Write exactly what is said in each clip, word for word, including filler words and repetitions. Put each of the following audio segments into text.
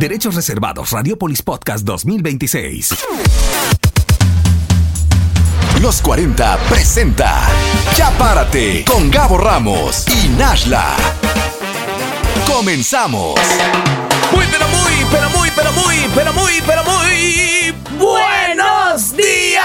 Derechos reservados. Radiopolis Podcast dos mil veintiséis. Los cuarenta presenta Ya Párate con Gabo Ramos y Nashla. Comenzamos. Muy, pero muy, pero muy, pero muy, pero muy, pero muy buenos días.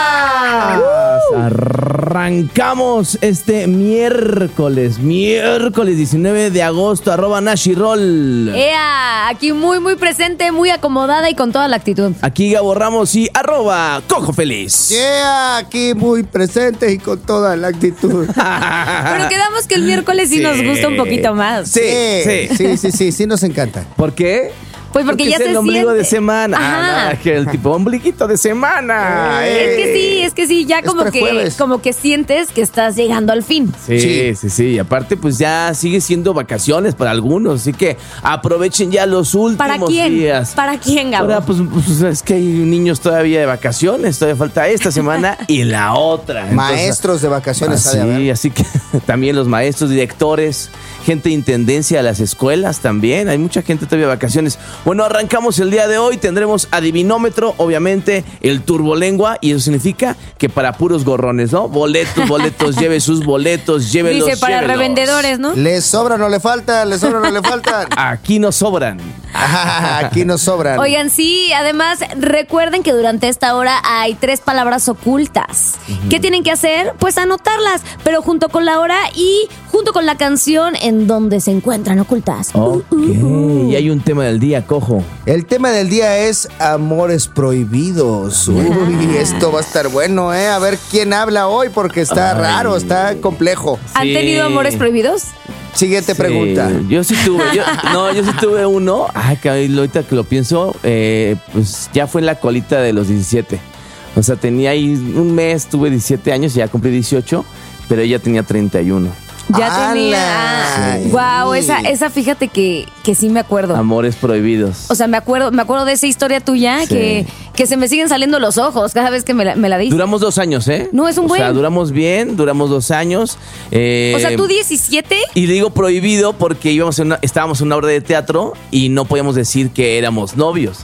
Arrancamos este miércoles, miércoles diecinueve de agosto, arroba Nashirol. ¡Ea! Aquí muy, muy presente, muy acomodada y con toda la actitud. Aquí Gabo Ramos y arroba Cojo Feliz. Yeah, aquí muy presente y con toda la actitud. Pero quedamos que el miércoles sí, Sí. nos gusta un poquito más. Sí, sí. sí, sí, sí, sí nos encanta. ¿Por qué? Pues porque, Porque ya es se el ombligo siente. de semana. Ajá. Ah, no, que el tipo ombliguito de semana. Es que sí, es que sí, ya Es como que, prejueves. como que sientes que estás llegando al fin. Sí, sí, Sí. sí, Y aparte, pues ya sigue siendo vacaciones para algunos. Así que aprovechen ya los últimos ¿Para quién? días. ¿Para quién, Gabo? Ahora, pues, pues, es que hay niños todavía de vacaciones. Todavía falta esta semana y la otra. Entonces, Maestros de vacaciones ha de así, haber. así que también los maestros, directores, gente de intendencia de las escuelas también. Hay mucha gente todavía de vacaciones. Bueno, arrancamos el día de hoy. Tendremos adivinómetro, obviamente, el turbolengua. Y eso significa que para puros gorrones, ¿no? Boletos, boletos, lleve sus boletos, llévelos, Dice para llévelos. revendedores, ¿no? ¿Les sobran o le faltan? ¿Les sobran o le faltan? Aquí nos sobran. Aquí nos sobran. Oigan, sí, además recuerden que durante esta hora hay tres palabras ocultas. ¿Qué tienen que hacer? Pues anotarlas, pero junto con la hora y junto con la canción en donde se encuentran ocultas. Ok. Y hay un tema del día, Cojo. El tema del día es amores prohibidos. Uy, esto va a estar bueno, ¿eh? A ver quién habla hoy porque está Ay. raro, está complejo. ¿Han Sí. tenido amores prohibidos? Siguiente Sí, pregunta. Yo sí tuve, yo, no, yo sí tuve uno. Ay, que ahorita que lo pienso, eh, pues ya fue en la colita de los diecisiete. O sea, tenía ahí un mes, tuve diecisiete años, ya cumplí dieciocho, pero ella tenía treinta y uno. Ya ¡Ala! tenía. Wow, Sí. esa, esa fíjate que, que sí me acuerdo. Amores prohibidos. O sea, me acuerdo, me acuerdo de esa historia tuya Sí. que, que se me siguen saliendo los ojos cada vez que me la, me la dices. Duramos dos años, ¿eh? No, es un o buen. O sea, duramos bien, duramos dos años. eh, O sea, tú diecisiete. Y digo prohibido porque íbamos en una- estábamos en una obra de teatro y no podíamos decir que éramos novios.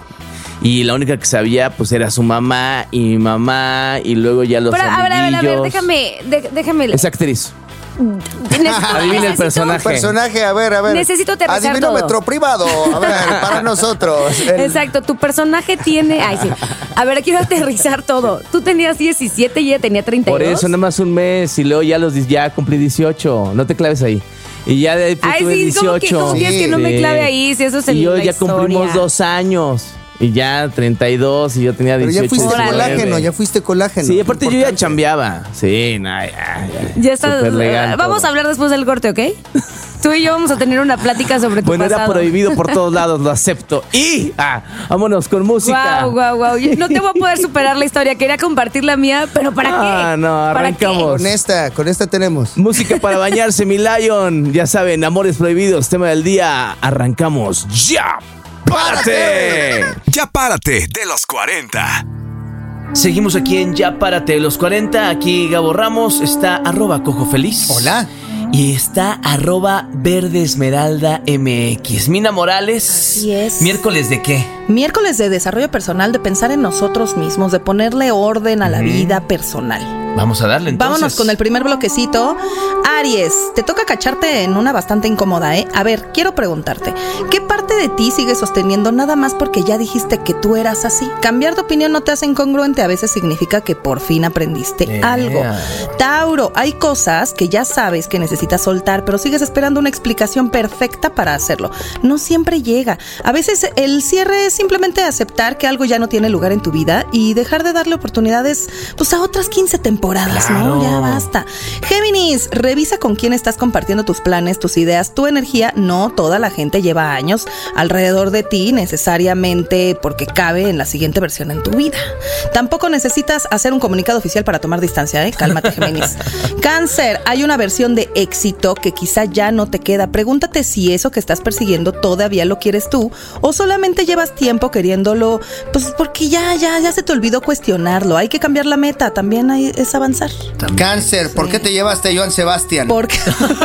Y la única que sabía, pues, era su mamá y mi mamá y luego ya los Pero a ver, a ver, a ver, amiguillos. déjame, de- déjame. Es actriz. Necesito- Adivina el necesito- personaje. Personaje, a ver, a ver. Necesito aterrizar Adivinómetro todo. privado. A ver, para nosotros. El- Exacto, tu personaje tiene. Ay, sí. A ver, quiero aterrizar todo. Tú tenías diecisiete y ella tenía treinta y dos. Por eso nada más un mes y luego ya los di- ya cumplí dieciocho. No te claves ahí. Y ya de ahí pues, Ay, tuve sí, dieciocho. ¿cómo que, cómo quieres que no me Sí. clave ahí? Si eso es el Y yo la ya cumplimos historia. dos años. Y ya treinta y dos y yo tenía Pero dieciocho. ya fuiste Órale. colágeno, ya fuiste colágeno. Sí, aparte yo ya Importante. chambeaba. Sí, no, ya, ya. Ya está. Súper legal Vamos todo. a hablar después del corte, ¿ok? Tú y yo vamos a tener una plática sobre tu Bueno, pasado. era prohibido por todos lados, lo acepto. Y ah, vámonos con música. Wow, wow, wow. No te voy a poder superar la historia. Quería compartir la mía, pero ¿para qué? Ah, no, ¿Para arrancamos. Con esta, con esta tenemos. Música para bañarse, mi Lion. Ya saben, amores prohibidos, tema del día. Arrancamos ya. ¡Párate! Ya Párate de los cuarenta. Seguimos aquí en Ya Párate de los cuarenta. Aquí Gabo Ramos, está arroba Cojo Feliz. Hola. Y está arroba Verde Esmeralda M X. Mina Morales. Así es. ¿Miércoles de qué? Miércoles de desarrollo personal, de pensar en nosotros mismos, de ponerle orden a la vida personal. Vamos a darle entonces. Vámonos con el primer bloquecito. Aries, te toca cacharte en una bastante incómoda, ¿eh? A ver, quiero preguntarte, ¿qué parte de ti sigues sosteniendo nada más porque ya dijiste que tú eras así? Cambiar de opinión no te hace incongruente, a veces significa que por fin aprendiste Yeah. algo. Tauro, hay cosas que ya sabes que necesitas soltar, pero sigues esperando una explicación perfecta para hacerlo. No siempre llega. A veces el cierre es simplemente aceptar que algo ya no tiene lugar en tu vida y dejar de darle oportunidades pues a otras quince temporadas. Claro. ¿No? Ya basta. Géminis, revisa con quién estás compartiendo tus planes, tus ideas, tu energía. No toda la gente lleva años alrededor de ti necesariamente porque cabe en la siguiente versión en tu vida. Tampoco necesitas hacer un comunicado oficial para tomar distancia, ¿eh? Cálmate, Géminis. Cáncer, hay una versión de éxito que quizá ya no te queda. Pregúntate si eso que estás persiguiendo todavía lo quieres tú o solamente llevas tiempo queriéndolo, pues porque ya, ya, ya se te olvidó cuestionarlo. Hay que cambiar la meta. También hay, es puedas avanzar. Cáncer, ¿por qué te llevaste a Joan Sebastián? Porque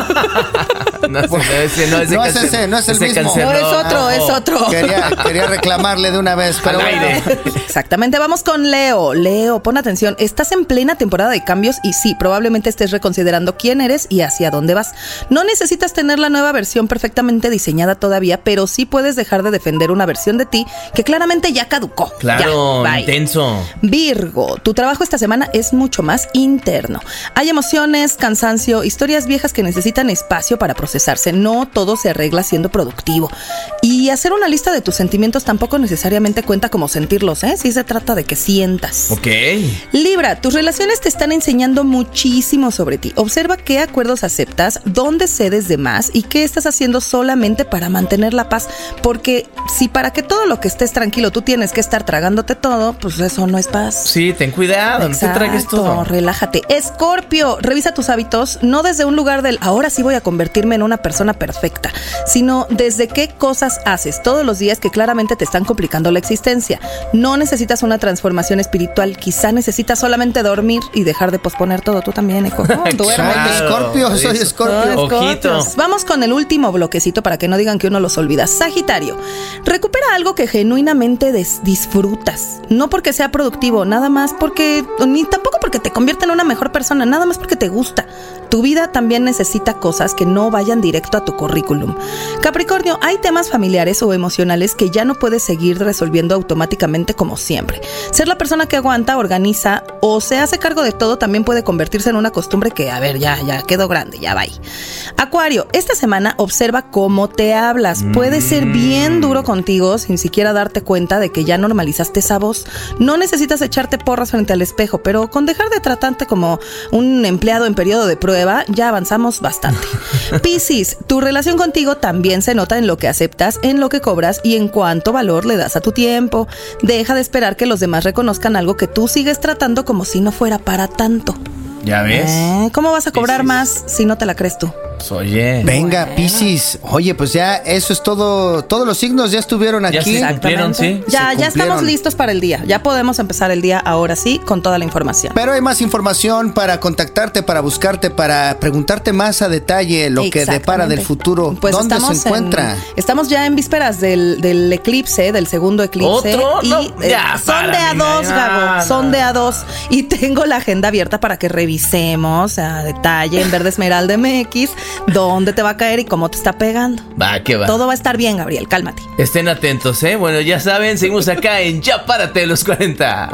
No, ese, no, ese, no, ese No es cancer- ese, no es el ese mismo. cancer no es otro, es otro. Quería, quería reclamarle de una vez, pero Al bueno. aire. Exactamente, vamos con Leo. Leo, pon atención, estás en plena temporada de cambios y sí, probablemente estés reconsiderando quién eres y hacia dónde vas. No necesitas tener la nueva versión perfectamente diseñada todavía, pero sí puedes dejar de defender una versión de ti que claramente ya caducó. Claro, Ya, bye. intenso. Virgo, tu trabajo esta semana es mucho más interno. Hay emociones, cansancio, historias viejas que necesitan espacio para procesarse. No todo se arregla siendo productivo. Y hacer una lista de tus sentimientos tampoco necesariamente cuenta como sentirlos, ¿eh? Sí se trata de que sientas. Ok. Libra, tus relaciones te están enseñando muchísimo sobre ti. Observa qué acuerdos aceptas, dónde cedes de más y qué estás haciendo solamente para mantener la paz. Porque si para que todo lo que estés tranquilo tú tienes que estar tragándote todo, pues eso no es paz. Sí, ten cuidado, no te tragues todo. Relájate. Escorpio, revisa tus hábitos, no desde un lugar del ahora sí voy a convertirme en una persona perfecta, sino desde qué cosas haces todos los días que claramente te están complicando la existencia. No necesitas una transformación espiritual, quizá necesitas solamente dormir y dejar de posponer todo. Tú también, Eco. No, duérmete. Claro. Escorpio, soy Eso. Escorpio. Ojito. Escorpios. Vamos con el último bloquecito para que no digan que uno los olvida. Sagitario, recupera algo que genuinamente des- disfrutas. No porque sea productivo, nada más porque, ni tampoco porque te convierte en una mejor persona, nada más porque te gusta. Tu vida también necesita cosas que no vayan directo a tu currículum. Capricornio, hay temas familiares o emocionales que ya no puedes seguir resolviendo automáticamente como siempre. Ser la persona que aguanta, organiza o se hace cargo de todo también puede convertirse en una costumbre que, a ver, ya, ya quedó grande, ya va ahí. Acuario, esta semana observa cómo te hablas. Puede ser bien duro contigo sin siquiera darte cuenta de que ya normalizaste esa voz. No necesitas echarte porras frente al espejo, pero con dejar de tratarte como un empleado en periodo de prueba, ya avanzamos bastante. Piscis, tu relación contigo también se nota en lo que aceptas, en lo que cobras y en cuánto valor le das a tu tiempo. Deja de esperar que los demás reconozcan algo que tú sigues tratando como si no fuera para tanto. ¿Ya ves? ¿Eh? ¿Cómo vas a cobrar Piscis. más si no te la crees tú? Pues, oye. Venga, Piscis. Oye, pues ya eso es todo. Todos los signos ya estuvieron Ya aquí. se cumplieron, sí. Ya, Se ya estamos cumplieron. listos para el día. Ya podemos empezar el día ahora sí con toda la información. Pero hay más información para contactarte, para buscarte, para preguntarte más a detalle lo que depara del futuro. Pues ¿Dónde se estamos encuentra? en- estamos ya en vísperas del, del eclipse, del segundo eclipse. ¿Otro? Y No, eh, ya, son para, de a nena, dos, ya, Gabo. no. Son de a dos. Y tengo la agenda abierta para que revisemos a detalle en Verde Esmeralda M X dónde te va a caer y cómo te está pegando. Va, que va. Todo va a estar bien, Gabriel. Cálmate. Estén atentos, ¿eh? Bueno, ya saben, seguimos acá en Ya Párate de los cuarenta.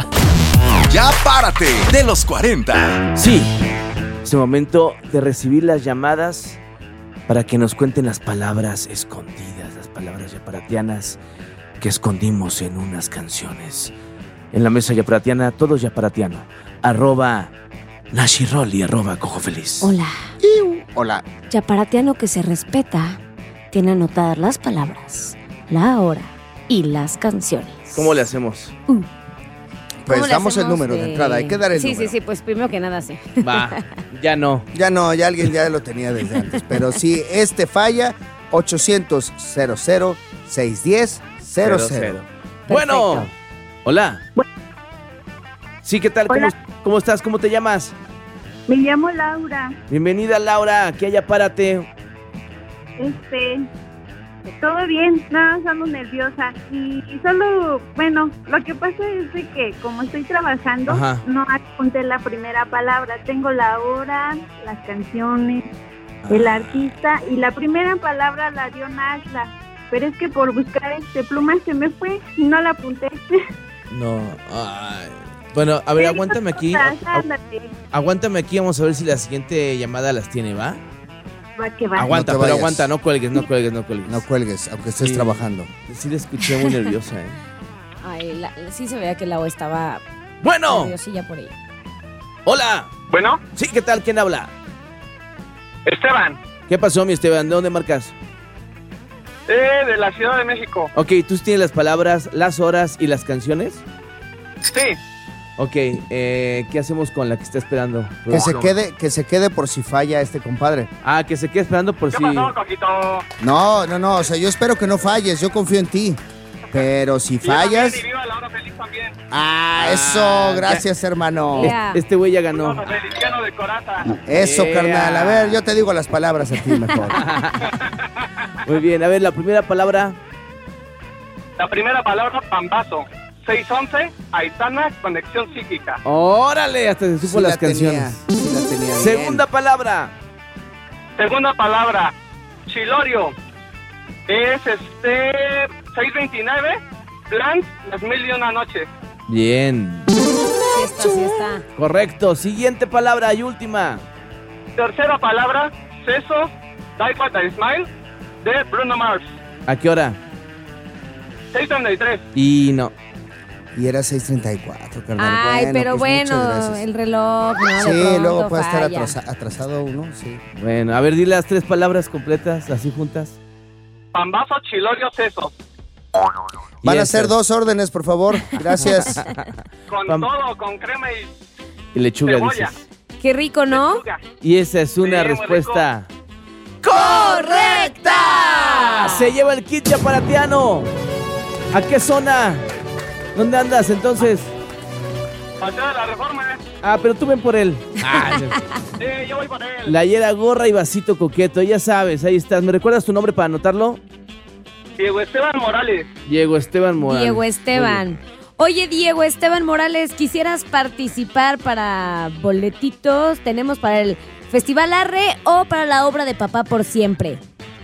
Ya párate de los cuarenta. Sí, es el momento de recibir las llamadas para que nos cuenten las palabras escondidas, las palabras yaparatianas que escondimos en unas canciones. En la mesa yaparatiana, todo yaparatiano. Arroba Nashiroli, arroba Cojo Feliz. Hola. Hola. Yaparatiano que se respeta tiene anotadas las palabras, la hora y las canciones. ¿Cómo le hacemos? Uh, Pues ¿Cómo le damos el hacemos número de entrada. Hay que dar el sí, número. Sí, sí, pues primero que nada sí. Va, ya no. Ya no, ya alguien ya lo tenía desde antes. Pero si este falla, ochocientos cero cero seiscientos diez cero cero. Bueno, hola. Sí, ¿qué tal? ¿Cómo, Hola. ¿Cómo estás? ¿Cómo te llamas? Me llamo Laura. Bienvenida, Laura. Aquí allá párate. Este, todo bien, nada, más ando nerviosa. Y, y solo, bueno, lo que pasa es de que como estoy trabajando, Ajá. no apunté la primera palabra. Tengo la hora, las canciones, el artista y la primera palabra la dio Nashla. Pero es que por buscar este pluma se me fue y no la apunté. No, ay. Bueno, a ver, aguántame aquí. Cosas, Agu- ándale. Aguántame aquí, vamos a ver si la siguiente llamada las tiene, ¿va? Va que va. Aguanta, No te pero vayas. aguanta, no cuelgues, no cuelgues, no cuelgues. No cuelgues, aunque estés Sí. trabajando. Sí la escuché muy nerviosa, ¿eh? Ay, la- sí se veía que la O estaba Bueno, nerviosilla por ella. hola. Bueno, Sí, ¿qué tal? ¿Quién habla? Esteban, ¿Qué pasó, mi Esteban? ¿De dónde marcas? eh, de la Ciudad de México. Ok, ¿tú tienes las palabras, las horas y las canciones? Sí, Ok, eh, ¿qué hacemos con la que está esperando? Que se quede, que se quede por si falla este compadre. Ah, que se quede esperando por ¿qué si... pasó, Coquito? No, no, no, o sea, yo espero que no falles, yo confío en ti. Pero si Y yo también, fallas, y viva la hora Cristiano feliz también. Ah, eso, gracias, hermano. Yeah. Este güey ya ganó. Uno feliciano de coraza. Eso, Yeah. carnal. A ver, yo te digo las palabras a ti mejor. Muy bien, a ver, la primera palabra. La primera palabra, pambazo. seis once, Aitana, conexión psíquica. Órale, hasta se supo Sí las la tenía, canciones. sí la tenía bien. Segunda palabra. Segunda palabra, Chilorio. Es este seiscientos veintinueve, Plan, las mil y una noches. Bien. Sí está, sí está. Correcto. Siguiente palabra y última. Tercera palabra, Seso, Die What I Smile, de Bruno Mars. ¿A qué hora? seis treinta y tres. Y no. Y era seis treinta y cuatro, carnal. Ay, pero pues, muchas bueno, gracias. el reloj, ¿no? De Sí, pronto luego puede estar falla. atrasa- atrasado uno, sí. Bueno, a ver, di las tres palabras completas, así juntas. Pambazo, Chilorio, Seso. Van Y a ser esas. dos órdenes, por favor. Gracias. Con Pam- todo, con crema y Y lechuga, cebolla. dices. Qué rico, ¿no? lechuga. Y esa es una Sí, muy respuesta ¡Correcta! Se lleva el kit yaparatiano. ¿A qué zona? ¿Dónde andas entonces? Paseo de la Reforma. Ah, pero tú ven por él. Ah, Sí, yo voy por él. la hiera, gorra y vasito coqueto. Ya sabes, ahí estás. ¿Me recuerdas tu nombre para anotarlo? Diego Esteban Morales. Diego Esteban Morales. Diego Esteban. Oye, Diego Esteban Morales, ¿quisieras participar para boletitos? Tenemos para el Festival Arre o para la obra de Papá por Siempre.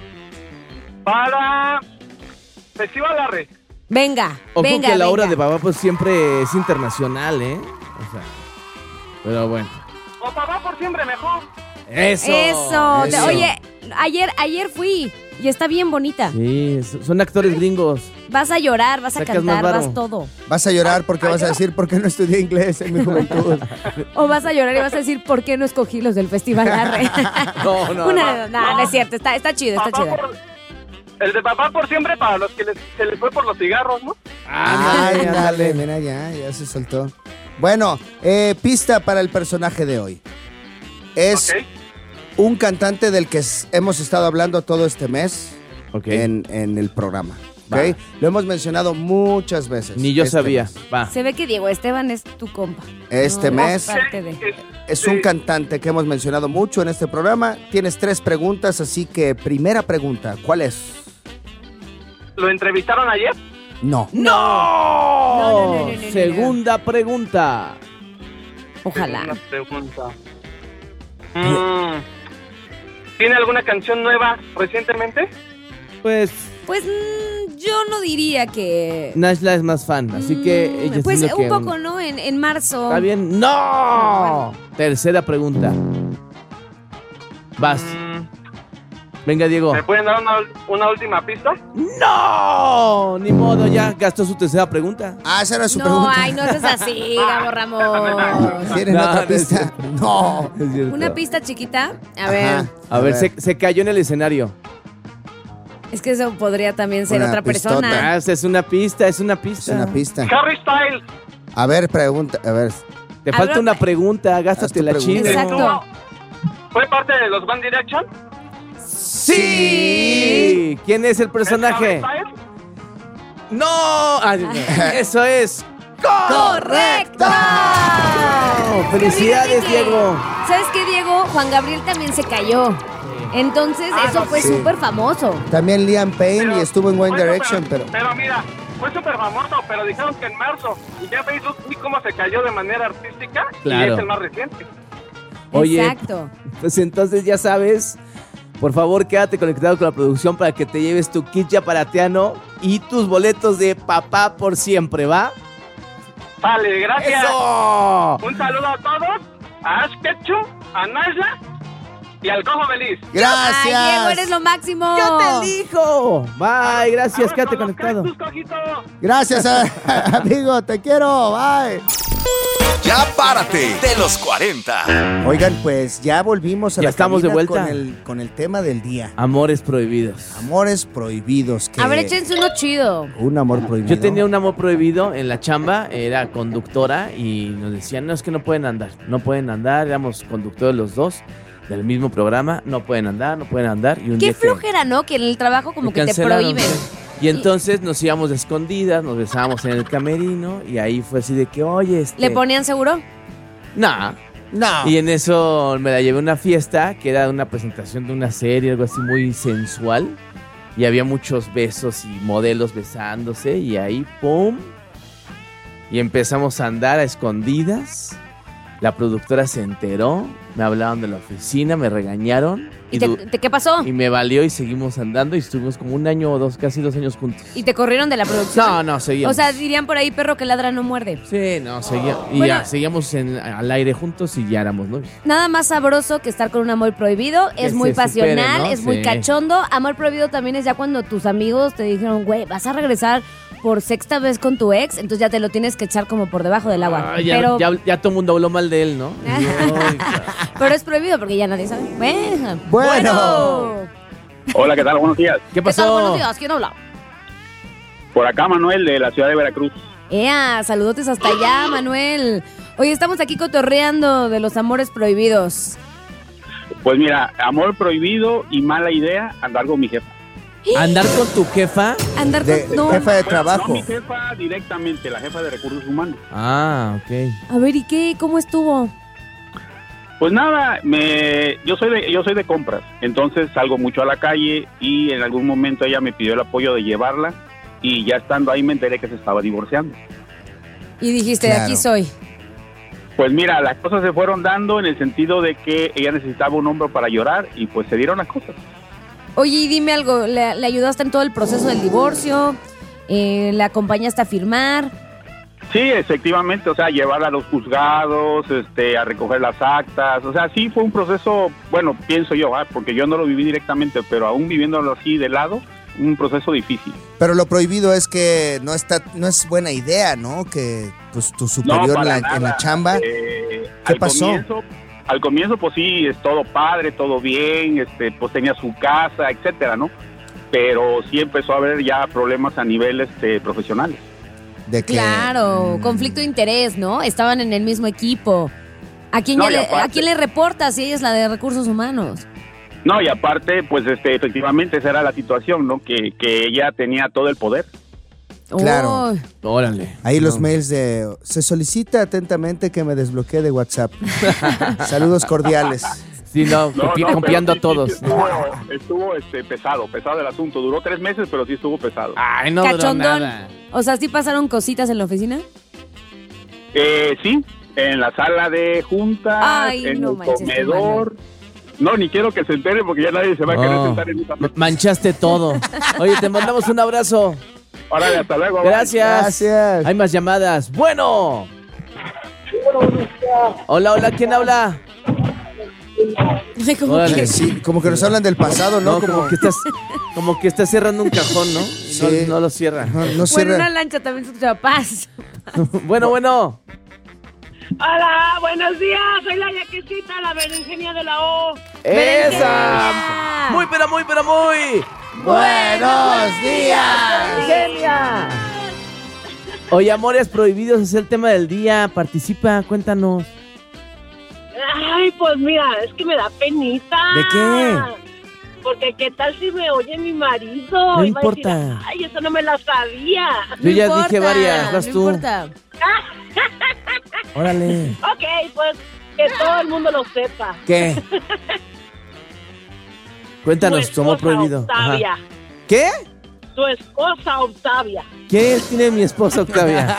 Para Festival Arre. Venga, Ojo venga, que la obra venga. de papá pues siempre es internacional, ¿eh? O sea, pero bueno. O Papá por Siempre mejor. Eso. Eso. Eso. Oye, ayer, ayer fui y está bien bonita. Sí, so- son actores gringos. Vas a llorar, vas a Sacas más cantar, varo. vas todo. Vas a llorar porque vas a decir por qué no estudié inglés en mi juventud. O vas a llorar y vas a decir, ¿por qué no escogí los del Festival Arre? No, no, Una, no. no, no es cierto, está, está chido, está Papá chido. por- el de Papá por Siempre para los que les- se les fue por los cigarros, ¿no? Ay, Ándale, dale, ándale. mira, ya, ya se soltó. Bueno, eh, pista para el personaje de hoy. Es Ok. un cantante del que s- hemos estado hablando todo este mes Ok. en, en el programa. ¿ok? Va. Lo hemos mencionado muchas veces. Ni yo este sabía. mes. Va. Se ve que Diego Esteban es tu compa. Este No, mes es parte de- Es- es sí. un cantante que hemos mencionado mucho en este programa. Tienes tres preguntas, así que primera pregunta, ¿cuál es? ¿Lo entrevistaron ayer? No. ¡No! No, no, no, no, no, no. Segunda pregunta. Ojalá. Una pregunta. Mm, ¿Tiene alguna canción nueva recientemente? Pues Pues mm, yo no diría que... Nashla es más fan, así que Mm, ella pues siento un que poco, ¿no? En, en marzo. ¿Está bien? ¡No! Tercera pregunta. Vas. Mm, Venga, Diego. ¿Me pueden dar una, una última pista? ¡No! Ni modo, ya gastó su tercera pregunta. Ah, esa era su No, pregunta. ay, no seas así, Gabo Ramos. ¿Tienen No, otra no es pista? cierto. No. Es cierto. Una pista chiquita. A Ajá. ver, A ver, se, se cayó en el escenario. es que eso podría también ser Una otra pistota. persona. Ah, es una pista, es una Es pista. una pista. Harry Styles. A ver, pregunta, a ver. Te A falta ver, una pregunta, haz gástate tu la pregunta. chile. Exacto. ¿Fue parte de los One Direction? ¡Sí! ¿Quién es el personaje? ¿Es Harry Styles? ¡No! Ah, eso es. ¡Correcto! ¡Felicidades, Fíjate que- Diego! ¿Sabes qué, Diego? Juan Gabriel también se cayó. Entonces, Ah, eso no, fue sí. súper famoso. También Liam Payne Pero y estuvo en One fue Direction, súper- pero... Pero mira, fue súper famoso, pero dijeron que en marzo. Y ya Facebook vi cómo se cayó de manera artística. Claro. Y es el más reciente. Oye, Exacto. pues entonces ya sabes, por favor quédate conectado con la producción para que te lleves tu kit yaparatiano y tus boletos de Papá por Siempre, ¿va? Vale, gracias. ¡Eso! Un saludo a todos. A Ash Ketchum, a Naya y al Cojo Feliz. Gracias. Ay, Diego, eres lo máximo. ¡Yo te elijo! Bye, gracias, Ahora quédate con los conectado. Cactus, Cojito. Gracias, a- amigo, te quiero. Bye. Ya párate de los cuarenta. Oigan, pues ya volvimos a Ya la estamos de cabina vuelta. con el, con el tema del día. Amores prohibidos. Amores prohibidos. Que A ver, échense uno chido. Un amor prohibido. Yo tenía un amor prohibido en la chamba, era conductora y nos decían, no, es que no pueden andar, no pueden andar, éramos conductores los dos del mismo programa, no pueden andar, no pueden andar. Y un Qué día que- flojera, ¿no? Que en el trabajo como me que te cancelaron, prohíben. sí. Y entonces nos íbamos de escondidas, nos besábamos en el camerino y ahí fue así de que, oye, este... ¿Le ponían seguro? Nah. No. Y en eso me la llevé a una fiesta que era una presentación de una serie, algo así muy sensual. Y había muchos besos y modelos besándose y ahí, ¡pum! Y empezamos a andar a escondidas. La productora se enteró, me hablaron de la oficina, me regañaron. ¿Y te, te- qué pasó? Y me valió y seguimos andando y estuvimos como un año o dos, casi dos años juntos. ¿Y te corrieron de la producción? No, no, seguíamos. O sea, dirían por ahí, perro que ladra no muerde. Sí, no, seguía, y Bueno. ya, seguíamos en- al aire juntos y ya éramos novios. Nada más sabroso que estar con un amor prohibido. Que Es muy se supere, pasional, ¿no? es muy Sí. cachondo. Amor prohibido también es ya cuando tus amigos te dijeron, güey, vas a regresar por sexta vez con tu ex, entonces ya te lo tienes que echar como por debajo del agua. Ah, ya, pero, ya, ya todo el mundo habló mal de él, ¿no? Ay, cara. pero es prohibido porque ya nadie sabe. Bueno. Bueno. Hola, ¿qué tal? Buenos días. ¿Qué ¿Qué tal? pasó? Buenos días, ¿quién habla? Por acá Manuel de la ciudad de Veracruz. Ea, saludotes hasta allá, Manuel. Oye, estamos aquí cotorreando de los amores prohibidos. Pues mira, amor prohibido y mala idea andar con mi jefa. ¿Andar con tu jefa? Andar De, con... No. jefa de Bueno, trabajo. no mi jefa directamente, la jefa de recursos humanos. Ah, ok. A ver, ¿y qué? ¿Cómo estuvo? Pues nada, me, yo soy de, yo soy de compras, entonces salgo mucho a la calle y en algún momento ella me pidió el apoyo de llevarla y ya estando ahí me enteré que se estaba divorciando. Y dijiste, Claro. aquí soy. Pues mira, las cosas se fueron dando en el sentido de que ella necesitaba un hombro para llorar y pues se dieron las cosas. Oye, y dime algo, ¿le, le ayudaste en todo el proceso del divorcio? Eh, ¿Le acompañaste a firmar? Sí, efectivamente, o sea, llevarla a los juzgados, este, a recoger las actas, o sea, sí fue un proceso, bueno, pienso yo, ¿ah? Porque yo no lo viví directamente, pero aún viviéndolo así de lado, un proceso difícil. Pero lo prohibido es que no está, no es buena idea, ¿no? Que pues tu superior en, para la, en la nada. chamba. Eh, ¿Qué al pasó? Comienzo, al comienzo, pues sí, es todo padre, todo bien, este, pues tenía su casa, etcétera, ¿no? Pero sí empezó a haber ya problemas a nivel este, profesionales. De que, Claro, mm, conflicto de interés, ¿no? Estaban en el mismo equipo. ¿A quién, No, ya y le, aparte- ¿A quién le reportas si ella es la de recursos humanos? No, y aparte, pues este, efectivamente esa era la situación, ¿no? Que, que ella tenía todo el poder. Claro. Oh, Órale. Ahí los No. mails de se solicita atentamente que me desbloquee de WhatsApp. Saludos cordiales. Sí, no, No, copi- no, copiando a pero sí, todos. sí, estuvo estuvo, este, pesado, pesado el asunto. Duró tres meses, pero sí estuvo pesado. Ay, no duró cachondón. nada. O sea, ¿sí pasaron cositas en la oficina? Eh, sí, en la sala de juntas, Ay, en no el manches, qué comedor. No, ni quiero que se entere porque ya nadie se va a querer Oh, sentar en esa mesa. manchaste todo. Oye, te mandamos un abrazo. Órale, hasta luego. bye. Gracias. Gracias. Hay más llamadas. Bueno. Hola, hola, ¿quién habla? Ay, como Órale. que- Sí, como que nos hablan del pasado, ¿no? No, como que estás, como que estás cerrando un cajón, ¿no? Y Sí. No, no lo cierra. No, no Bueno, cierra. una lancha también se escucha paz. Bueno, bueno. Hola, buenos días. Soy la yaquecita, la berenjena de la O. ¡Esa! Muy, pero muy, pero muy. ¡Buenos días! ¡Genia! Oye, Amores Prohibidos es el tema del día. Participa, cuéntanos. Ay, pues mira, es que me da penita. ¿De qué? Porque qué tal si me oye mi marido. No Iba a decir, importa. Ay, eso no me la sabía. Yo ya No dije importa, varias, vas no tú. importa. Órale. Ok, pues que todo el mundo lo sepa. ¿Qué? Cuéntanos, Tu tu amor esposa, prohibido. Octavia. Ajá. ¿Qué? Tu esposa Octavia. ¿Qué tiene mi esposa Octavia?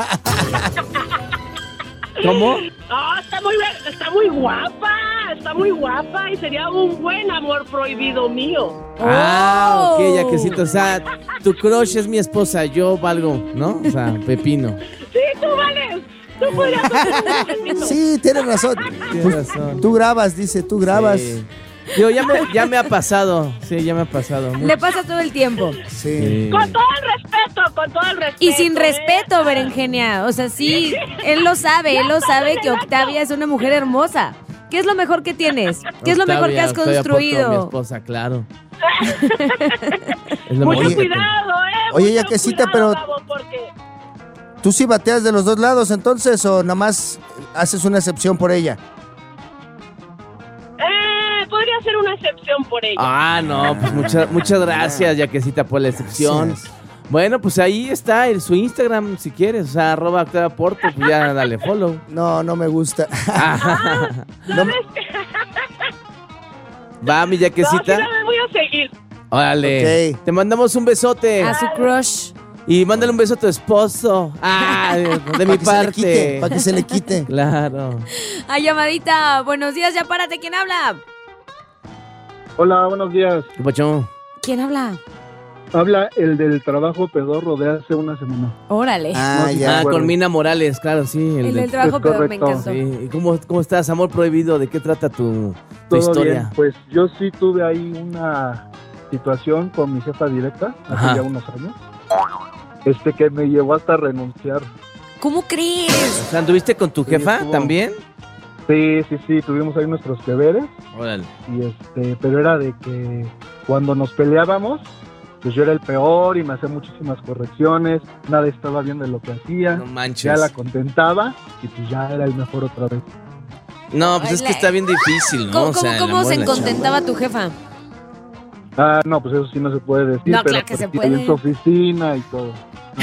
¿Cómo? Ah, está muy, bien, está muy guapa. Está muy guapa y sería un buen amor prohibido mío. Ah, ok, Oh. Yaquecito. O sea, tu crush es mi esposa, yo valgo, ¿no? O sea, pepino. Sí, tú vales. Tú podrías hacer un besito. Sí, tienes razón. Tienes razón. Tú grabas, dice, tú grabas. Sí. Yo ya me, ya me ha pasado. Sí, ya me ha pasado. Le pasa todo el tiempo. Sí. Sí. Con todo el respeto, con todo el respeto. Y sin ¿eh? respeto, Berenjena. O sea, sí, él lo sabe, él lo sabe que Octavia es una mujer hermosa. ¿Qué es lo mejor que tienes? ¿Qué es lo mejor que has Octavia, Octavia Porto, mi construido? esposa, claro. Es lo Mucho mejor que cuidado, ¿eh? Oye, Mucho Yaquecita, cuidado, pero- Gabo, porque ¿Tú sí bateas de los dos lados entonces o nada más haces una excepción por ella? eh, podría ser una excepción por por ella. Ah, no, pues muchas muchas gracias, Yaquecita, por la excepción. Gracias. Bueno, pues ahí está el, su Instagram, si quieres, o sea, arroba Octavia Porto, pues ya dale follow. No, no me gusta. Ah, No ¿sabes? Va, mi No, sí Yaquecita. la voy a seguir. Órale. Ok. Te mandamos un besote. A su crush. Y mándale un beso a tu esposo. Ah, de, de mi Para que se le quite, parte. para que se le quite. Claro. Ay, llamadita. Buenos días, ya párate. ¿Quién habla? Hola, buenos días. ¿Qué pacho? ¿Quién habla? Habla el del trabajo pedorro de hace una semana. Órale. Ah, No, ya. Ah, bueno. con Mina Morales, claro, sí. El, El de- del trabajo, es pero me correcto. encantó. Sí. ¿Y cómo, cómo estás? Amor prohibido, ¿de qué trata tu, tu Todo historia? bien. Pues yo sí tuve ahí una situación con mi jefa directa hace Ajá. ya unos años. Este que me llevó hasta renunciar. ¿Cómo crees? O sea, ¿anduviste con tu Sí, jefa estuvo- también? Sí, sí, sí, tuvimos ahí nuestros que veres. Órale. Y este, pero era de que cuando nos peleábamos, pues yo era el peor y me hacía muchísimas correcciones, nada estaba bien de lo que hacía. No manches. Ya la contentaba y pues ya era el mejor otra vez. No, pues Ay, es que la- está bien difícil, ¿no? ¿Cómo, O sea, cómo- el cómo amor se en la chamba. contentaba tu jefa? Ah, no, pues eso sí no se puede decir, No, pero claro que se pues, ahí puede. en su oficina y todo.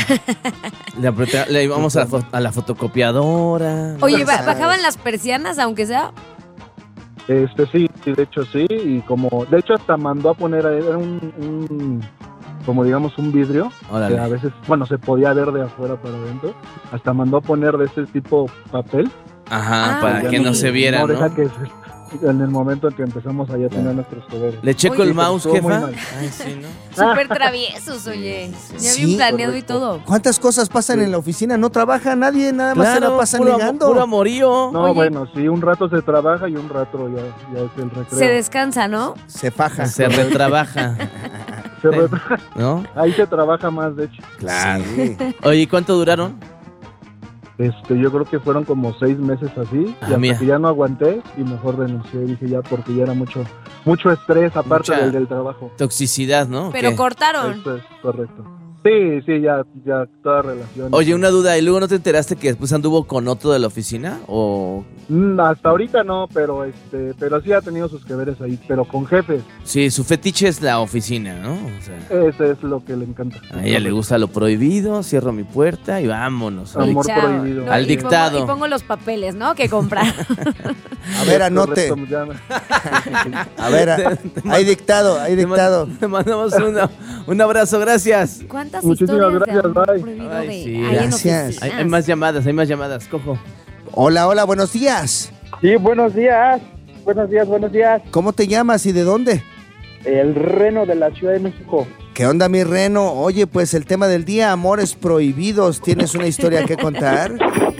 Le, apreta- le íbamos a la, fo- a la fotocopiadora. Oye, ba- sabes. ¿bajaban las persianas aunque sea? Este sí, sí, de hecho sí, y como, de hecho hasta mandó a poner, era un, un como digamos un vidrio, Órale. que a veces, bueno, se podía ver de afuera para adentro, hasta mandó a poner de ese tipo papel. Ajá, Ah, para ok. que no se viera, no, ¿no? deja que se- en el momento en que empezamos ahí a tener nuestros poderes. ¿Le checo Oye, el pero mouse, estuvo muy jefa? mal. Ay, sí, ¿no? Súper traviesos, oye. Ya Sí, bien planeado y correcto. todo. ¿Cuántas cosas pasan en la oficina? No trabaja nadie, nada más se la pasa puro, ligando. puro amorío. No, Oye. bueno, sí, un rato se trabaja y un rato ya, ya es el recreo. Se descansa, ¿no? Se faja. Se retrabaja, Se re- ¿no? Ahí se trabaja más, de hecho. Claro. Oye, ¿y cuánto duraron? Este, yo creo que fueron como seis meses así, Ah, y hasta mira. que ya no aguanté y mejor renuncié, dije ya porque ya era mucho, mucho estrés aparte Mucha- del, del trabajo. Toxicidad, ¿no? Pero ¿Qué? cortaron. Eso es correcto. Sí, sí, ya, ya toda relación. Oye, una duda, ¿y luego no te enteraste que después anduvo con otro de la oficina? ¿O Mm, hasta ahorita no, pero este, pero sí ha tenido sus que veres ahí, pero con jefes, sí, su fetiche es la oficina, ¿no? O sea, eso es lo que le encanta. a ella le gusta lo prohibido, cierro mi puerta y vámonos. Amor Y chao. prohibido. Al y dictado. Pongo, y pongo los papeles, ¿no? Que comprar. A ver, anote. Correcto, ya- A ver, a- hay dictado, hay Te ma- dictado. Te mandamos una- un abrazo, gracias. ¿Cuántas Muchísimas historias gracias, de amor bye. prohibido Ay, de sí, ahí en gracias. oficinas? Hay, hay más llamadas, hay más llamadas, cojo. Hola, hola, buenos días. Sí, buenos días. Buenos días, buenos días. ¿Cómo te llamas y de dónde? El Reno de la Ciudad de México. ¿Qué onda, mi Reno? Oye, pues el tema del día, amores prohibidos. ¿Tienes una historia que contar?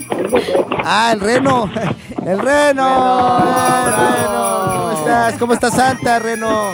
Ah, el Reno. El Reno. Ah, Reno. ¿Cómo estás? ¿Cómo está Santa, Reno?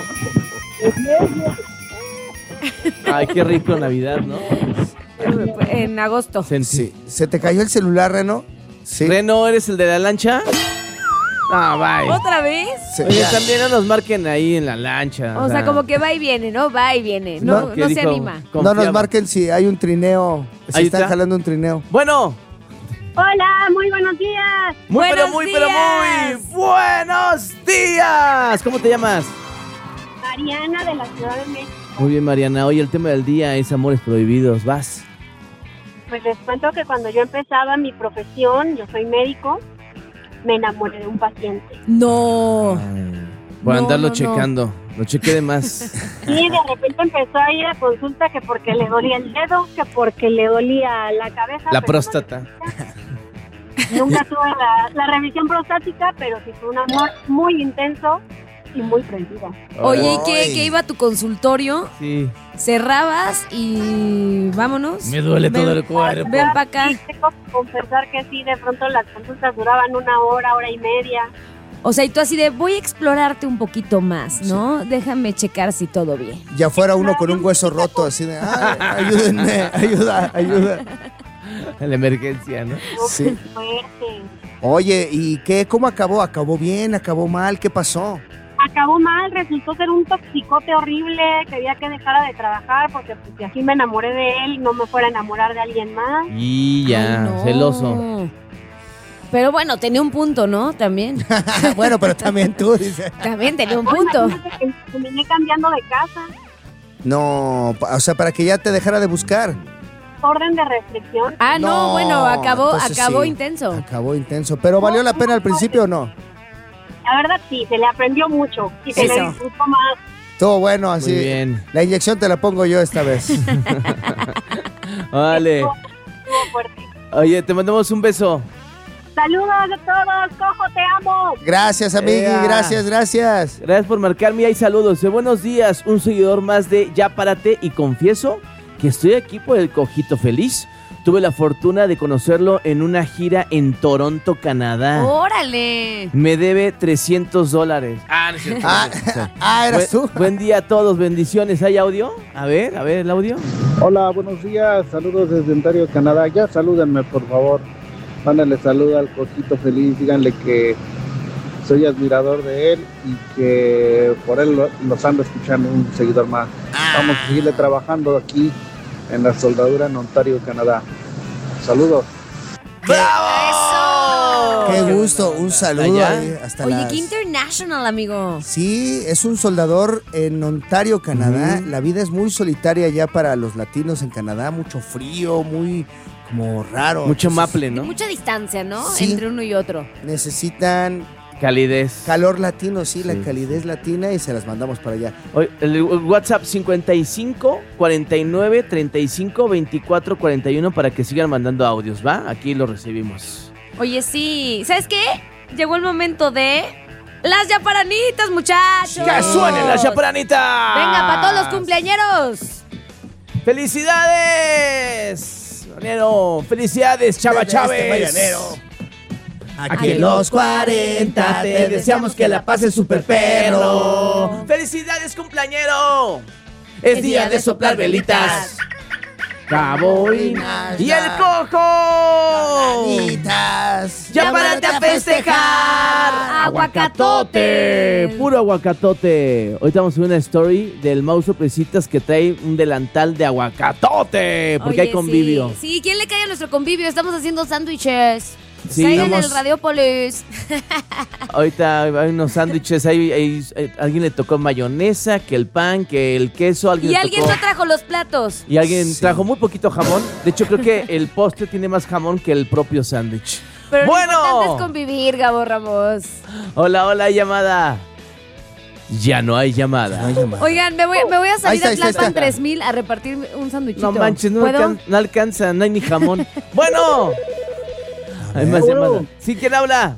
Ay, qué rico Navidad, ¿no? En agosto. Sentí. Sí. ¿Se te cayó el celular, Reno? Sí. Reno, ¿eres el de la lancha? Ah, bye. ¿Otra vez? Se- Oye, ya. también no nos marquen ahí en la lancha. O sea, como que va y viene, ¿no? Va y viene. No, ¿Qué no se dijo? anima. No nos Confiaba. marquen si hay un trineo. Si Ahí están está. jalando un trineo. Bueno, Hola, muy buenos días. muy pero Buenos muy pero días. muy buenos días. ¿Cómo te llamas? Mariana de la Ciudad de México. Muy bien, Mariana. Hoy el tema del día es amores prohibidos. Vas. Pues les cuento que cuando yo empezaba mi profesión, yo soy médico, me enamoré de un paciente. No. Por No, andarlo no, no. checando. Lo chequé de más. Y de repente empezó a ir a consulta que porque le dolía el dedo, que porque le dolía la cabeza. La pero próstata. Nunca tuve la, la revisión prostática, pero sí fue un amor muy intenso y muy prohibido. Oye, ¿y qué, Ay. qué iba a tu consultorio? Sí. Cerrabas y vámonos. Me duele Ven- todo el cuerpo. Ven para acá. Sí, tengo que confesar que sí, de pronto las consultas duraban una hora, hora y media. O sea, y tú así de, voy a explorarte un poquito más, ¿no? Déjame checar si todo bien. Ya fuera uno con un hueso roto, así de, "Ay, ayúdenme, ayuda, ayuda". La emergencia, ¿no? Sí. Qué fuerte. Oye, ¿y qué? ¿Cómo acabó? ¿Acabó bien? ¿Acabó mal? ¿Qué pasó? Acabó mal, resultó ser un toxicote horrible, quería que dejara de trabajar porque pues, si así me enamoré de él, no me fuera a enamorar de alguien más. Y ya, Ay, no. celoso. Pero bueno, tenía un punto, ¿no? También. Bueno, pero también tú, dice. También tenía un punto. Terminé cambiando de casa. No, pa- o sea, para que ya te dejara de buscar. Orden de restricción. Ah, no, No, bueno, acabó, entonces acabó sí. intenso. Acabó intenso. ¿Pero valió la pena al principio o no? La verdad sí, se le aprendió mucho y se Eso. le disfrutó más. Todo bueno, así. Muy bien. La inyección te la pongo yo esta vez. Vale. Estuvo fuerte. Oye, te mandamos un beso. Saludos a todos, Cojo, te amo. Gracias, amigui, Ea. gracias, gracias. Gracias por marcarme. Hay saludos. De buenos días, un seguidor más de Ya Párate y confieso que estoy aquí por el Cojito Feliz. Tuve la fortuna de conocerlo en una gira en Toronto, Canadá. ¡Órale! Me debe trescientos dólares. Ah, no es cierto. Ah, ah, eras Buen- tú. Buen día a todos, bendiciones. ¿Hay audio? A ver, a ver el audio. Hola, buenos días. Saludos desde Ontario, Canadá. Ya salúdenme, por favor. Mándale saludo al Cojito Feliz. Díganle que soy admirador de él y que por él lo- los ando escuchando un seguidor más. Vamos a seguirle trabajando aquí en la soldadura en Ontario, Canadá. Saludos. ¡Bravo! Qué gusto, un saludo Allá. ahí hasta Oye, las- qué international, amigo. Sí, es un soldador en Ontario, Canadá. Ujú. La vida es muy solitaria ya para los latinos en Canadá. Mucho frío, muy como raro. Mucho Entonces, maple, Hay ¿no? mucha distancia, ¿no? Sí. Entre uno y otro. Necesitan Calidez. calor latino, sí, la Sí. calidez latina y se las mandamos para allá. Oye, el WhatsApp cincuenta y cinco, cuarenta y nueve, treinta y cinco, veinticuatro, cuarenta y uno para que sigan mandando audios, ¿va? Aquí lo recibimos. Oye, sí. ¿Sabes qué? Llegó el momento de las yaparanitas, muchachos. ¡Que suenen las chaparanitas! Venga, para todos los cumpleañeros. ¡Felicidades! Mañanero, ¡felicidades, Chava Desde Chávez! este mañanero. Aquí en los cuarenta te deseamos que la pases super perro. ¡Felicidades, cumpleañero! Es día de soplar velitas. Cabo y y el cojo. Anitas. ¡Ya párate a festejar! ¡Aguacatote! Puro aguacatote. Ahorita vamos a subir una story del Mau Sorpresitas que trae un delantal de aguacatote. Porque Oye, hay convivio. Sí. Sí, ¿quién le cae a nuestro convivio? Estamos haciendo sándwiches. Sí, Caigan en vamos- el Radiopolis. Ahorita hay unos sándwiches. Hay, hay- hay- alguien le tocó mayonesa, que el pan, que el queso. Alguien Y le alguien tocó- no trajo los platos. Y alguien Sí. trajo muy poquito jamón. De hecho, creo que el postre tiene más jamón que el propio sándwich. Pero Bueno. lo importante es convivir, Gabo Ramos. Hola, hola, llamada. Ya no hay llamada. No hay llamada. Oigan, me voy, me voy a Ahí salir está, a ahí está, ahí Tlalpan está. tres mil a repartir un sándwichito. No manches, no, ¿Puedo? alcan- no alcanza, no hay ni jamón. Bueno. Hay más Bueno. llamadas. ¿Sí, quién habla?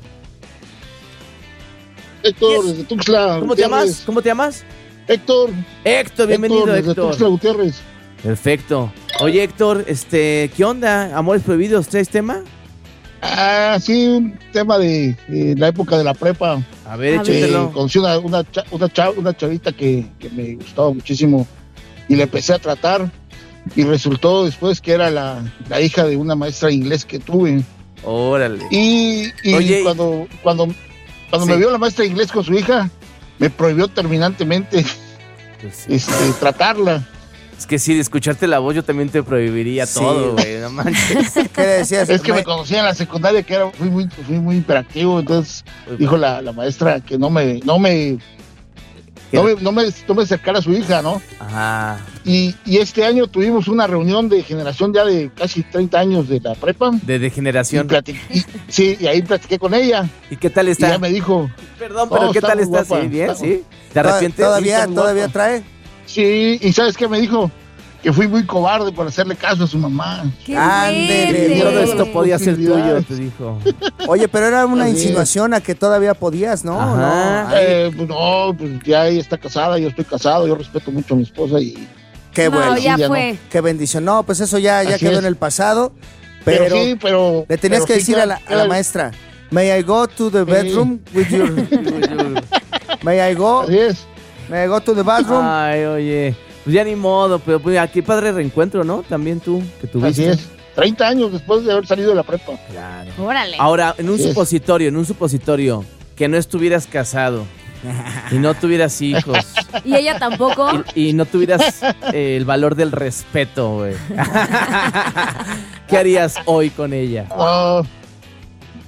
Héctor, Yes. desde Tuxtla. ¿Cómo te llamas? ¿Cómo te llamas? Héctor. Héctor, bienvenido, desde Héctor. Tuxtla Gutiérrez. Perfecto. Oye, Héctor, este, ¿qué onda? ¿Amores prohibidos? ¿Traes tema? Ah, sí, un tema de, de la época de la prepa. A ver, A Eh, échatelo. conocí una, una, cha- una, cha- una chavita que, que me gustaba muchísimo y la empecé a tratar y resultó después que era la, la hija de una maestra de inglés que tuve. Órale. Y, y Oye, y- cuando, cuando, cuando Sí. me vio la maestra de inglés con su hija, me prohibió terminantemente Pues sí. este, tratarla. Es que sí, de escucharte la voz yo también te prohibiría Sí. todo, güey, no manches. ¿Qué le decías? Es que me Ma- conocía en la secundaria que era, fui, muy, fui muy hiperactivo, entonces dijo la, la maestra que no me, no me, no me, no me, no me acercara a su hija, ¿no? Ajá. Y, y este año tuvimos una reunión de generación ya de casi treinta años de la prepa. De Y degeneración. plati- y- sí, y ahí platiqué con ella. ¿Y qué tal Y está? ella me dijo, Perdón, pero No, ¿qué está tal muy está? guapa, ¿Sí? ¿Bien? está- ¿Sí? ¿Te ¿Toda- arrepientes? ¿Todavía, Sí, está muy todavía guapa. trae? sí, y ¿sabes qué me dijo? Que fui muy cobarde por hacerle caso a su mamá. ¡Qué Ándele, fuerte! Todo esto podía ser tuyo, Posibilidades. te dijo. Oye, pero era una Así es. insinuación a que todavía podías, ¿no? Ajá. No. Ay, Eh, pues no, pues ya ella está casada, yo estoy casado, yo respeto mucho a mi esposa y... qué No, bueno. ya sí, ya fue. Qué bendición. No, pues eso ya, ya Así quedó es. en el pasado. Pero, Pero, sí, pero... le tenías pero que sí, decir a la, claro, a la maestra, may I go to the bedroom with your... May I go? Así es. May I go to the bathroom? Ay, oye. Pues ya ni modo, pero pues aquí padre reencuentro, ¿no? También tú, que tuviste. Así es. treinta años después de haber salido de la prepa. Claro. Órale. Ahora, en un Así es. supositorio, en un supositorio, que no estuvieras casado y no tuvieras hijos Y ella tampoco. y, y no tuvieras eh, el valor del respeto, güey. ¿Qué harías hoy con ella? No,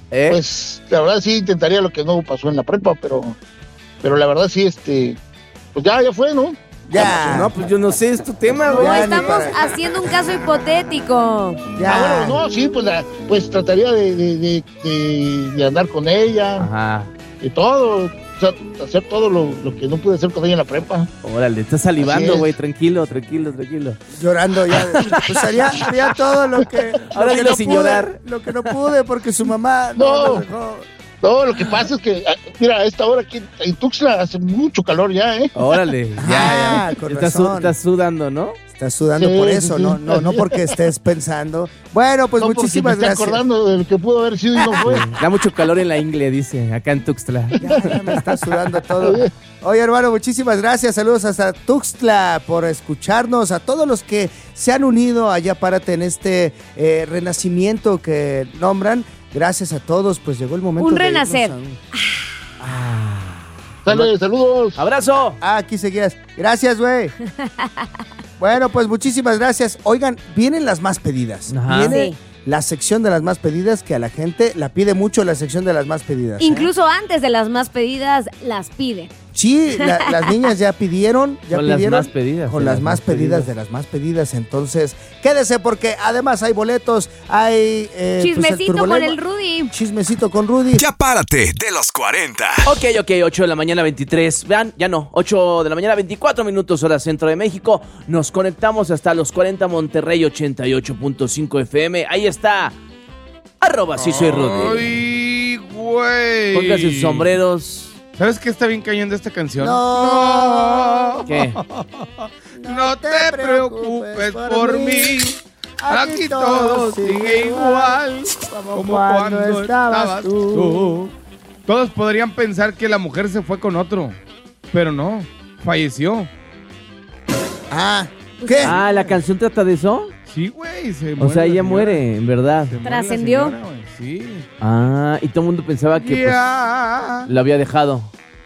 ¿Eh? Pues la verdad sí intentaría lo que no pasó en la prepa, pero, pero la verdad sí, este, pues ya, ya fue, ¿no? Ya. No, pues yo no sé, es tu tema, güey. No, Ya, ni estamos para- haciendo un caso hipotético. Ya. Ah, bueno, no, sí, pues, la, pues trataría de, de, de, de- de andar con ella, Ajá. y todo, o sea, hacer todo lo, lo que no pude hacer con ella en la prepa. Órale, estás Así salivando, es. güey. Tranquilo, tranquilo, tranquilo. Llorando ya. Pues haría, haría todo lo que. Ahora lo que dilo no sin pude, llorar. Lo que no pude porque su mamá no, No. nos dejó. No, lo que pasa es que, ah, mira, a esta hora aquí en Tuxtla hace mucho calor ya, ¿eh? Órale, ya, Ah, ya. con Estás, su- razón. estás sudando, ¿no? Estás sudando Sí, por sí, eso, sí. no, no, no porque estés pensando. Bueno, pues no, porque muchísimas me estoy gracias. acordando de lo que pudo haber sido y no fue. Da mucho calor en la ingle, dice, acá en Tuxtla. Ya, ya me está sudando todo. Oye, hermano, muchísimas gracias. Saludos hasta Tuxtla por escucharnos. A todos los que se han unido allá, párate en este eh, renacimiento que nombran. Gracias a todos. Pues llegó el momento Un de irnos renacer. a un- Sale, saludos. ¡Abrazo! Ah, aquí seguías. Gracias, güey. Bueno, pues muchísimas gracias. Oigan, vienen las más pedidas. Ajá. Viene Sí. la sección de las más pedidas que a la gente la pide mucho la sección de las más pedidas. ¿eh? Incluso antes de las más pedidas, las pide. Sí, la- las niñas ya pidieron, ya Con las pidieron. más pedidas, Con de las más pedidas de las más pedidas. Entonces, quédese porque además hay boletos, hay... eh, pues, el Chismecito con turbolengua. el Rudy. Chismecito con Rudy. Ya párate de los cuarenta. Ok, ok, ocho de la mañana veintitrés. Vean, ya no, ocho de la mañana veinticuatro minutos hora centro de México. Nos conectamos hasta los cuarenta Monterrey ochenta y ocho punto cinco F M. Ahí está. Arroba sí soy Rudy. Ay, güey. Pónganse sus sombreros. ¿Sabes qué está bien cañón de esta canción? No. ¿Qué? No te preocupes por mí. Aquí todo sigue igual como cuando estabas tú. Todos podrían pensar que la mujer se fue con otro, pero no, falleció. Ah, ¿qué? Ah, ¿la canción trata de eso? Sí, güey, se O muere sea, la ella señora. muere, en verdad. Se muere la Trascendió. señora, güey, Sí. Ah, y todo el mundo pensaba que pues, Ya, la había dejado.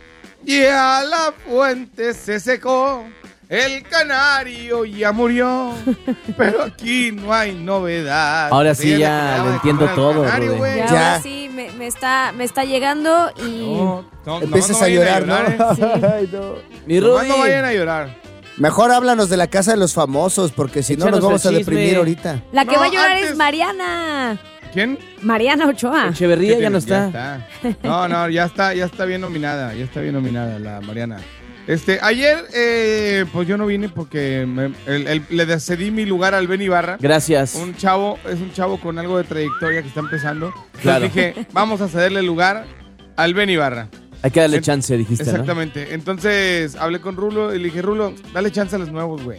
ya la fuente se secó, el canario ya murió, pero aquí no hay novedad. Ahora sí Ella ya le quedaba lo de entiendo comer al todo, canario, Rudy. güey. Y Ya. ahora sí, me, me está, me está llegando y... No, no, Empiezas no a vayan llorar, ¿no? ¿eh? Ay, no. Mi Nomás Rudy. no vayan a llorar. Mejor háblanos de la casa de los famosos, porque si no Échanos nos vamos a el chisme. deprimir ahorita. La que No, va a llorar antes- es Mariana. ¿Quién? Mariana Ochoa. Echeverría ya no Ya está. está. No, no, ya está, ya está bien nominada, ya está bien nominada la Mariana. Este, ayer, eh, pues yo no vine porque me- el- el- le cedí mi lugar al Ben Ibarra. Gracias. Un chavo, es un chavo con algo de trayectoria que está empezando. Entonces Claro. dije, vamos a cederle el lugar al Ben Ibarra. Hay que darle En- chance, dijiste, ¿no? Exactamente. Entonces hablé con Rulo y le dije, Rulo, dale chance a los nuevos, güey.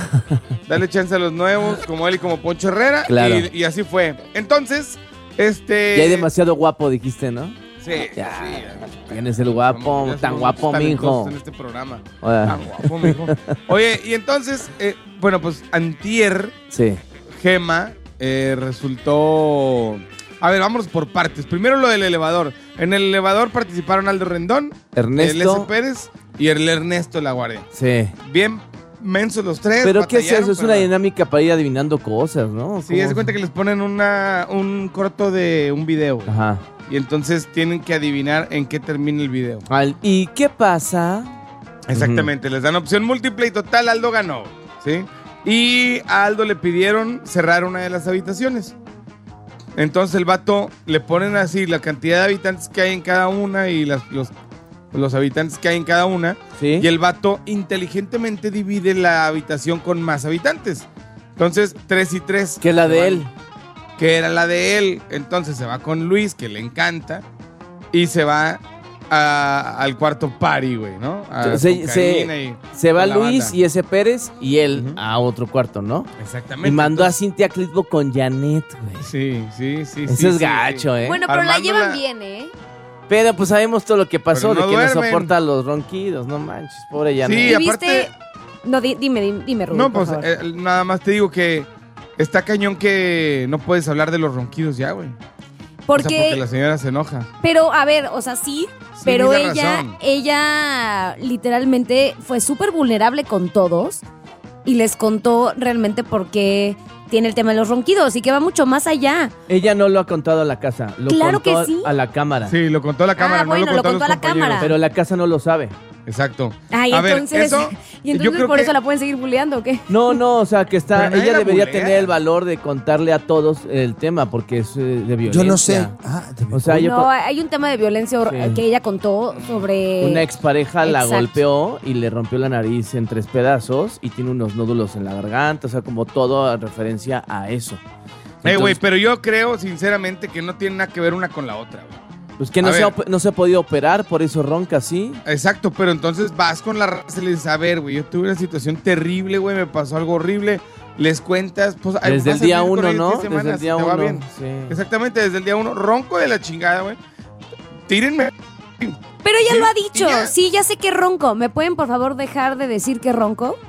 Dale chance a los nuevos, como él y como Poncho Herrera. Claro. Y, y así fue. Entonces, este... Y hay demasiado guapo, dijiste, ¿no? Sí, Ya, sí. ¿quién es el guapo? Ya Tan somos guapo, talentosos mijo. en este programa. Ah. Tan guapo, mijo. Oye, y entonces, eh, bueno, pues antier, Sí. Gema eh, resultó... A ver, vámonos por partes. Primero lo del elevador. En el elevador participaron Aldo Rendón, Ernesto. el S. Pérez y el Ernesto La Guardia. Sí. Bien mensos los tres. ¿Pero qué es batallaron, eso? Es pero- una dinámica para ir adivinando cosas, ¿no? Sí, haz de cuenta que les ponen una, un corto de un video. Ajá. Y entonces tienen que adivinar en qué termina el video. Al- ¿Y qué pasa? Exactamente, les dan opción múltiple y total Aldo ganó, ¿sí? Y a Aldo le pidieron cerrar una de las habitaciones. Entonces el vato le ponen así la cantidad de habitantes que hay en cada una y las, los, los habitantes que hay en cada una. Sí. Y el vato inteligentemente divide la habitación con más habitantes. Entonces, tres y tres. Que es la de Se él. van- Que era la de él. Entonces se va con Luis, que le encanta. Y se va a- al cuarto party, güey, ¿no? A- Se, con se- Karina y- se va con la Luis banda. y ese Pérez y él a otro cuarto, ¿no? Exactamente. Y mandó entonces- a Cintia Clitbo con Janet, güey. Sí, sí, sí. Eso sí, es sí, gacho, sí. ¿eh? Bueno, pero la Armando llevan la- bien, ¿eh? Pero pues sabemos todo lo que pasó, Pero no de que no duermen. soporta los ronquidos, no manches, pobre Janet. Sí, ¿Y aparte- viste? No, di- dime, dime, dime, Rubén, No, por pues favor. eh, nada más te digo que está cañón que no puedes hablar de los ronquidos ya, güey. porque, O sea, porque la señora se enoja. pero a ver, o sea, sí, Sí, pero tienes ella, razón. ella literalmente fue súper vulnerable con todos. y les contó realmente por qué tiene el tema de los ronquidos y que va mucho más allá. Ella no lo ha contado a la casa, lo Claro contó que sí. a la cámara. Sí, lo contó a la cámara, Ah, no bueno, lo lo contó, contó a a los la compañeros. cámara. Pero la casa no lo sabe. Exacto. Ay, A ver, entonces, eso, y yo entonces creo por que- eso la pueden seguir bulleando, ¿o qué? No, no, o sea, que está, Pero nadie ella la debería bulea. tener el valor de contarle a todos el tema porque es eh, de violencia. Yo no sé. Ah, de- O sea, yo No, hay un tema de violencia hor- Sí. que ella contó sobre... una expareja la Exacto. golpeó y le rompió la nariz en tres pedazos y tiene unos nódulos en la garganta, o sea, como todo en referencia a eso. Eh, güey, Entonces, pero yo creo, sinceramente, que no tiene nada que ver una con la otra, güey. pues que no a se, ha, ver. op- no se ha podido operar, por eso ronca así. Exacto, pero entonces vas con la raza y le dices, a ver, güey, yo tuve una situación terrible, güey, me pasó algo horrible. Les cuentas, pues... ay, Desde vas el a día vivir con uno, ellos ¿no? diez Desde semanas, el día te va uno, bien. sí. Exactamente, desde el día uno. Ronco de la chingada, güey. Tírenme. Pero ella Sí, lo ha y dicho. ya. Sí, ya sé que ronco. ¿Me pueden, por favor, dejar de decir que ronco?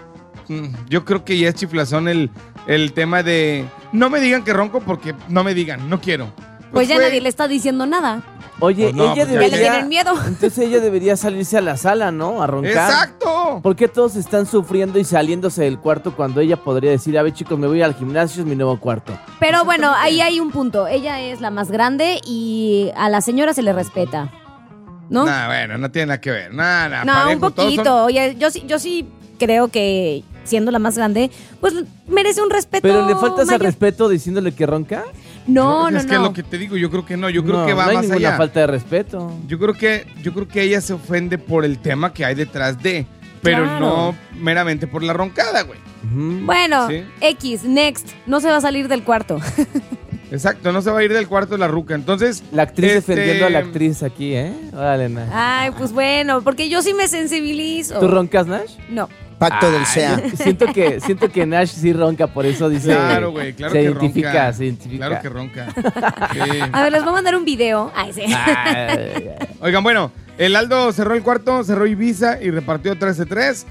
Mm, Yo creo que ya es chiflazón el, el tema de... No me digan que ronco porque no me digan, no quiero. Pues, ya güey, nadie le está diciendo nada. Oye, Pues no, ella pues ya- Ya le debería... tienen miedo. Entonces ella debería salirse a la sala, ¿no? A roncar. ¡Exacto! ¿Por qué todos están sufriendo y saliéndose del cuarto cuando ella podría decir, a ver chicos, me voy al gimnasio, es mi nuevo cuarto? Pero bueno, ahí hay un punto. Ella es la más grande y a la señora se le respeta. ¿No? Nah, bueno, no tiene nada que ver. Nah, nah, no, parejo, un todos poquito. son- Oye, yo sí, yo sí creo que siendo la más grande, pues merece un respeto. ¿Pero le faltas al mayor. respeto diciéndole que ronca? No, no, es que no. lo que te digo, yo creo que no, yo creo No, que va no hay más ninguna allá. falta de respeto. Yo creo que yo creo que ella se ofende por el tema que hay detrás de, pero Claro. no meramente por la roncada, güey. Ujú. Bueno, Sí. X, next. No se va a salir del cuarto. Exacto, no se va a ir del cuarto de la ruca. Entonces, La actriz este, defendiendo a la actriz aquí, ¿eh? Órale, Nash. Ay, pues bueno, porque yo sí me sensibilizo. ¿Tú roncas, Nash? No. Pacto del Ay, SEA. Siento que, siento que Nash sí ronca, por eso dice... Claro, güey, claro se que identifica, ronca. se identifica. Claro que ronca. Sí. A ver, les voy a mandar un video. Ay, sí. Ay, Oigan, bueno, el Aldo cerró el cuarto, cerró Ibiza y repartió trece tres.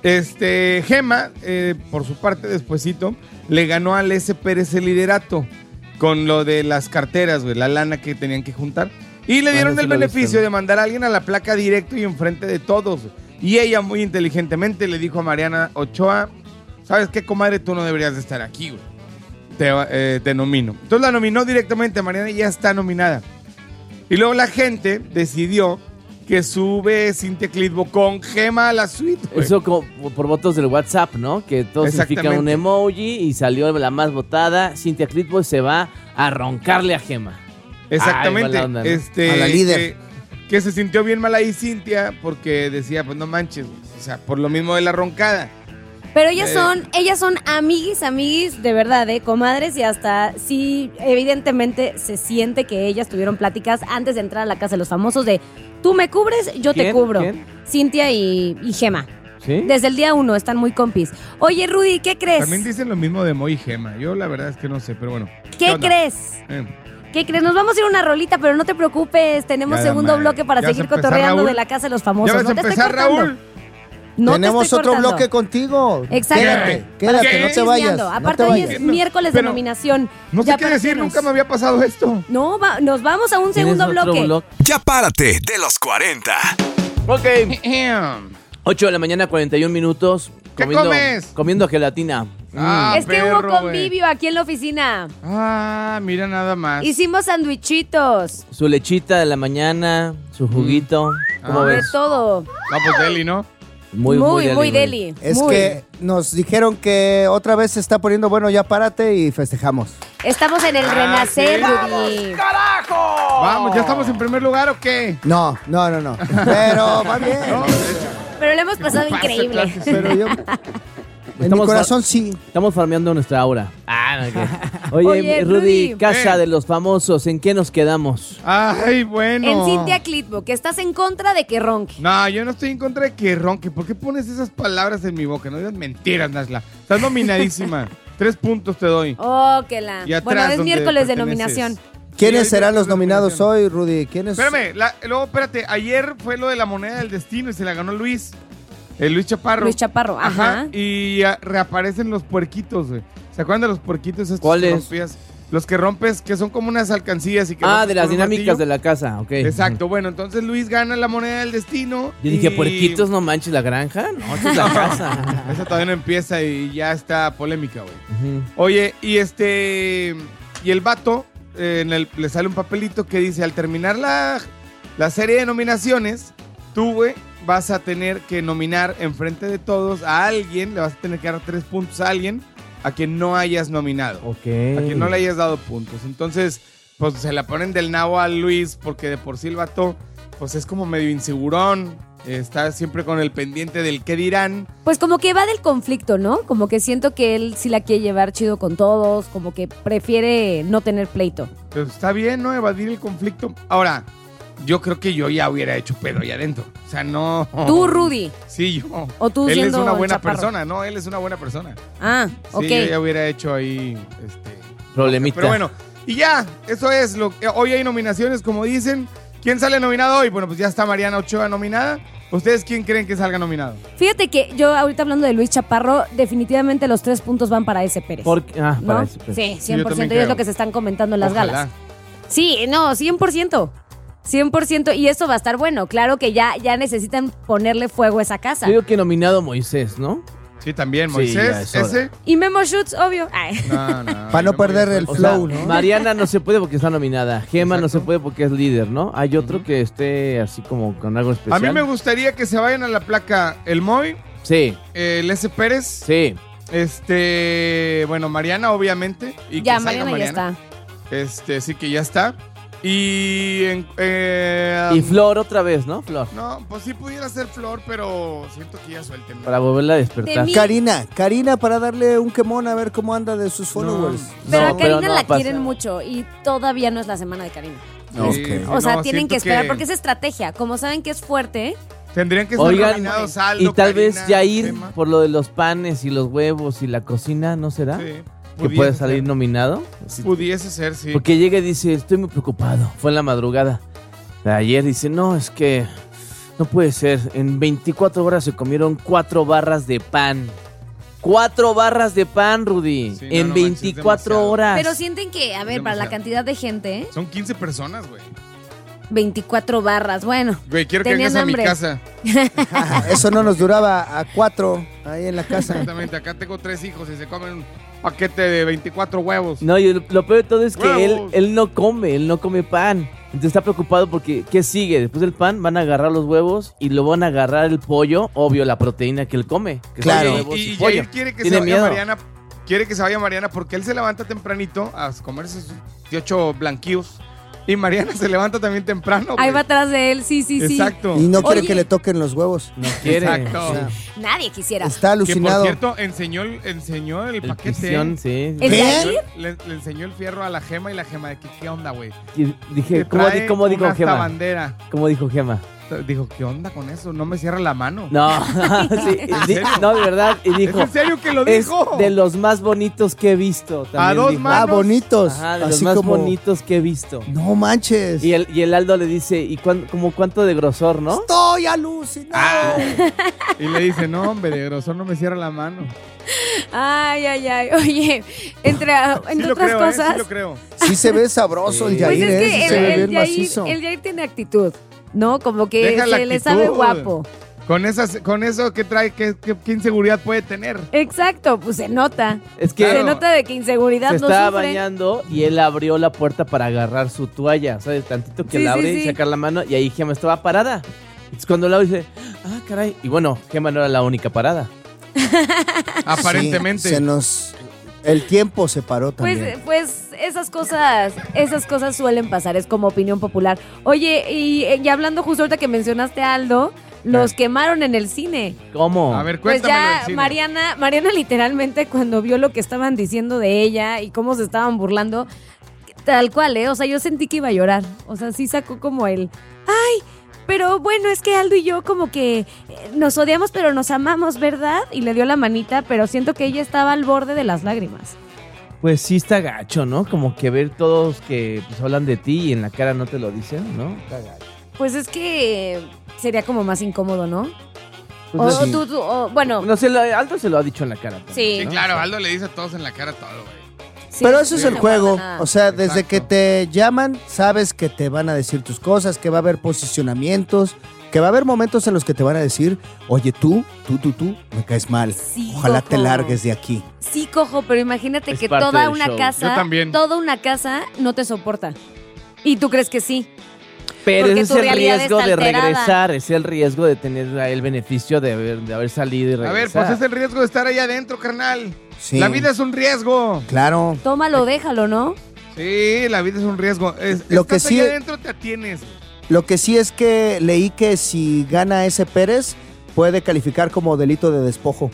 Este, Gema, eh, por su parte, despuesito, le ganó al S. Pérez el liderato con lo de las carteras, güey, la lana que tenían que juntar. Y le dieron Bueno, sí el lo he beneficio visto. de mandar a alguien a la placa directo y enfrente de todos. Y ella muy inteligentemente le dijo a Mariana Ochoa, ¿sabes qué, comadre? Tú no deberías de estar aquí, güey. Te, eh, te nomino. Entonces la nominó directamente a Mariana y ya está nominada. Y luego la gente decidió que sube Cintia Clitbo con Gema a la suite, güey. Eso como por votos del WhatsApp, ¿no? Que todos significan un Exactamente. emoji y salió la más votada. Cintia Clitbo se va a roncarle a Gema. Exactamente. Ay, mala onda, ¿no? este, A la líder. Que, que se sintió bien mal ahí Cintia porque decía, pues no manches, güey. O sea, por lo mismo de la roncada. Pero ellas Eh. son, ellas son amiguis, amiguis de verdad, ¿eh? Comadres, y hasta sí, evidentemente se siente que ellas tuvieron pláticas antes de entrar a la casa de los famosos de tú me cubres, yo te ¿Quién? cubro. ¿Quién? Cintia y, y Gema. ¿Sí? Desde el día uno están muy compis. Oye, Rudy, ¿qué crees? También dicen lo mismo de Mo y Gema. Yo la verdad es que no sé, pero bueno. ¿Qué onda? crees? Eh, ¿Qué crees? Nos vamos a ir a una rolita, pero no te preocupes. Tenemos Ya, segundo madre. bloque para ¿Ya vas a seguir empezar, cotorreando Raúl? de la casa de los famosos. ¿Ya vas No a te estoy empezar, cortando. Raúl? No te Tenemos estoy otro cortando. bloque contigo. Exacto. Quédate, quédate, ¿Qué? no te vayas. Chismeando. no Aparte, te hoy vayas. es miércoles de Pero nominación. No sé Ya qué decir, pásanos. nunca me había pasado esto. No, va- nos vamos a un ¿Tienes segundo otro bloque. bloque? Ya párate de los cuarenta. Ok. ocho de la mañana, cuarenta y un minutos. ¿Qué comiendo, comes? Comiendo gelatina. Ah, Es que perro, hubo convivio aquí en la oficina. Ah, mira nada más. Hicimos sandwichitos. Su lechita de la mañana, su juguito. ¿Cómo Ah. De ves? todo. Ah, pues deli, ¿no? Muy, muy, deli, muy güey. deli. Es Muy. que nos dijeron que otra vez se está poniendo bueno, ya párate y festejamos. Estamos en el Ah, renacer, sí. Rudy. Vamos, ¿ya estamos en primer lugar o qué? No, no, no, no. Pero va bien. No, Pero lo hemos pasado Pase increíble. clases. Pero yo. En Estamos mi corazón sí. Estamos farmeando nuestra aura. Ah, no, ok. Oye, Oye, Rudy, Rudy. casa Eh. de los famosos, ¿en qué nos quedamos? Ay, bueno. En Cintia Clitbo, que estás en contra de que ronque. No, yo no estoy en contra de que ronque. ¿Por qué pones esas palabras en mi boca? No digas mentiras, Nasla. Estás nominadísima. Tres puntos te doy. Oh, que la. Y atrás, Bueno, es donde miércoles de perteneces. nominación. ¿Quiénes Sí, serán hay los nominados nominación. hoy, Rudy? ¿Quiénes? Espérame, la- luego espérate. Ayer fue lo de la moneda del destino y se la ganó Luis. El Luis Chaparro. Luis Chaparro, ajá. Y ya reaparecen los puerquitos, güey. ¿Se acuerdan de los puerquitos estos ¿Cuáles? que rompías? Los que rompes, que son como unas alcancías y que Ah, rompes de las con un dinámicas martillo. de la casa, ok. Exacto, bueno, entonces Luis gana la moneda del destino. Yo dije, y- puerquitos, no manches la granja. No, esta es la casa. Esa todavía no empieza y ya está polémica, güey. Oye, y este. Y el vato, eh, en el, le sale un papelito que dice: al terminar la, la serie de nominaciones, tú, güey, vas a tener que nominar enfrente de todos a alguien, le vas a tener que dar tres puntos a alguien a quien no hayas nominado. Ok. A quien no le hayas dado puntos. Entonces, pues se la ponen del nabo a Luis porque de por sí el vato, pues es como medio insegurón. Está siempre con el pendiente del qué dirán. Pues como que va del conflicto, ¿no? Como que siento que él sí la quiere llevar chido con todos, como que prefiere no tener pleito. Pero está bien, ¿no? Evadir el conflicto. Ahora, yo creo que yo ya hubiera hecho pedo ahí adentro. O sea, no... Tú, Rudy. Sí, yo. O tú Él es siendo una buena chaparro. persona, ¿no? Él es una buena persona. Ah, Sí, ok. yo ya hubiera hecho ahí... Este, Problemita. Pero bueno, y ya, eso es. Lo, hoy hay nominaciones, como dicen. ¿Quién sale nominado hoy? Bueno, pues ya está Mariana Ochoa nominada. ¿Ustedes quién creen que salga nominado? Fíjate que yo ahorita hablando de Luis Chaparro, definitivamente los tres puntos van para ese Pérez. Porque, ah, ¿no? para ese Pérez. Sí, Sí, cien yo por también ciento. Y es creo. lo que se están comentando en las Ojalá. galas. Sí, no, cien por ciento. cien por ciento. Y eso va a estar bueno. Claro que ya, ya necesitan ponerle fuego a esa casa. Yo digo que nominado Moisés, ¿no? Sí, también, Sí, Moisés, ya es hora. ese. Y Memo Schutz, obvio. Ay. No, no. Para no perder el O sea, flow, ¿no? Mariana no se puede porque está nominada. Gema no se Exacto. puede porque es líder, ¿no? Hay otro que esté así como con algo A especial. mí me gustaría que se vayan a la placa el Moy, Sí, el S. Pérez, sí. este, bueno, Mariana, obviamente. Y Ya, que salga Mariana ya está. Este, sí que ya está. Y en, eh, Y Flor otra vez, ¿no? Flor. No, pues sí pudiera ser Flor, pero siento que ya suelten. Para volverla a despertar. De mí- Karina, Karina para darle un quemón a ver cómo anda de sus followers. Pero No, a pero Karina no la pasa. quieren mucho y todavía no es la semana de Karina. Sí, sí, O sea, no, tienen siento que esperar porque es estrategia. Como saben que es fuerte, Tendrían que estar Oigan, nominados Aldo, y tal vez Karina, ya ir Gema. por lo de los panes y los huevos y la cocina, ¿no será? Sí, Que pudiese puede salir ser. nominado. Sí. Pudiese ser, sí. Porque llega y dice, estoy muy preocupado. Fue en la madrugada. Ayer dice, no, es que no puede ser. En veinticuatro horas se comieron cuatro barras de pan. Cuatro barras de pan, Rudy. Sí, no, en no manches, veinticuatro demasiado. horas. pero sienten que, a ver, para la demasiado. cantidad de gente, Son quince personas, güey. veinticuatro barras, bueno. Güey, quiero que Tenían vengas a mi hambre. casa. Eso no nos duraba a cuatro ahí en la casa. Exactamente, acá tengo tres hijos y se comen un paquete de veinticuatro huevos. No, y lo, lo peor de todo es que él, ¡Huevos! él no come, él no come pan. Entonces está preocupado porque, ¿qué sigue? Después del pan van a agarrar los huevos y lo van a agarrar el pollo, obvio, la proteína que él come. Que son Claro. huevos Y, y y pollo. Jair quiere que se Tiene vaya miedo. Mariana. Quiere que se vaya Mariana porque él se levanta tempranito a comerse sus dieciocho blanquillos. Y Mariana se levanta también temprano. Ahí güey. va atrás de él, sí, sí, sí. Exacto. Y no quiere Oye. que le toquen los huevos. No quiere. Exacto. O sea, Nadie quisiera. está Que por alucinado. cierto, enseñó, el- enseñó el, El paquete. pistión, sí. ¿El ¿Qué? Jair? Le, le enseñó el fierro a la Gema y la Gema de que qué onda, güey. Y dije, Que ¿cómo, di- trae cómo dijo una hasta Gema? bandera. ¿Cómo dijo Gema? Dijo, ¿qué onda con eso? No me cierra la mano. No, sí, ¿En di- serio? no, de verdad. Y ¿Es dijo, en serio que lo es dijo? de los más bonitos que he visto. También A dos dijo. manos. Ah, bonitos. Ajá, de los Así más como. bonitos que he visto. No manches. Y el, y el Aldo le dice, ¿y cuán- como cuánto de grosor, no? Estoy alucinado. Ah. Y le dice, no, hombre, de grosor no me cierra la mano. Ay, ay, ay. Oye, entre, Sí entre lo otras creo, ¿eh? cosas, Sí lo creo. Sí se ve sabroso el Sí. pues Yair, es ¿eh? que Sí el, se ve el bien Jair, macizo. el Jair tiene actitud, ¿no? Como que Deja la se le actitud. sabe guapo. Con, esas, con eso, ¿qué trae? ¿Qué, qué, qué inseguridad puede tener? Exacto, pues se nota. Es que Se Claro. nota de que inseguridad se no estaba sufre. bañando y él abrió la puerta para agarrar su toalla. ¿Sabes? Tantito que Sí, la sí, abre sí. y sacar la mano y ahí Gema estaba parada. Entonces cuando la abre dice, ah, caray. Y bueno, Gema no era la única parada. Aparentemente. Sí, se nos. El tiempo se paró Pues, también. pues esas cosas, esas cosas suelen pasar, es como opinión popular. Oye, y, y hablando justo ahorita que mencionaste a Aldo, los quemaron en el cine. ¿Cómo? A ver, Pues cuéntamelo ya del cine. Mariana, Mariana literalmente cuando vio lo que estaban diciendo de ella y cómo se estaban burlando, tal cual, ¿eh? O sea, yo sentí que iba a llorar. O sea, sí sacó como el, ay, pero bueno, es que Aldo y yo como que eh, nos odiamos pero nos amamos, ¿verdad? Y le dio la manita, pero siento que ella estaba al borde de las lágrimas. Pues sí está gacho, ¿no? Como que ver todos que pues, hablan de ti y en la cara no te lo dicen, ¿no? Está gacho. Pues es que sería como más incómodo, ¿no? Pues o sí. tú, tú- o, bueno, No sé, lo- Aldo se lo ha dicho en la cara. también, sí, Sí, ¿no? claro, Aldo le dice a todos en la cara todo, güey. sí, Pero eso es el no juego. pasa nada. O sea, desde que te llaman, sabes que te van a decir tus cosas, que va a haber posicionamientos, que va a haber momentos en los que te van a decir, oye, tú, tú, tú, tú, me caes mal. Sí, Ojalá Cojo. te largues de aquí. Sí, Cojo, pero imagínate Es que parte toda del una show. casa, Yo también. toda una casa no te soporta. Y tú crees que sí. Pero Porque ese tu es el realidad riesgo está de alterada. regresar, es el riesgo de tener el beneficio de haber, de haber salido y A ver, regresar. pues es el riesgo de estar ahí adentro, carnal. Sí. La vida es un riesgo. Claro. Tómalo, déjalo, ¿no? Sí, la vida es un riesgo. Es, Lo que estás sí- ahí adentro, te atienes. Lo que sí es que leí que si gana ese Pérez, puede calificar como delito de despojo.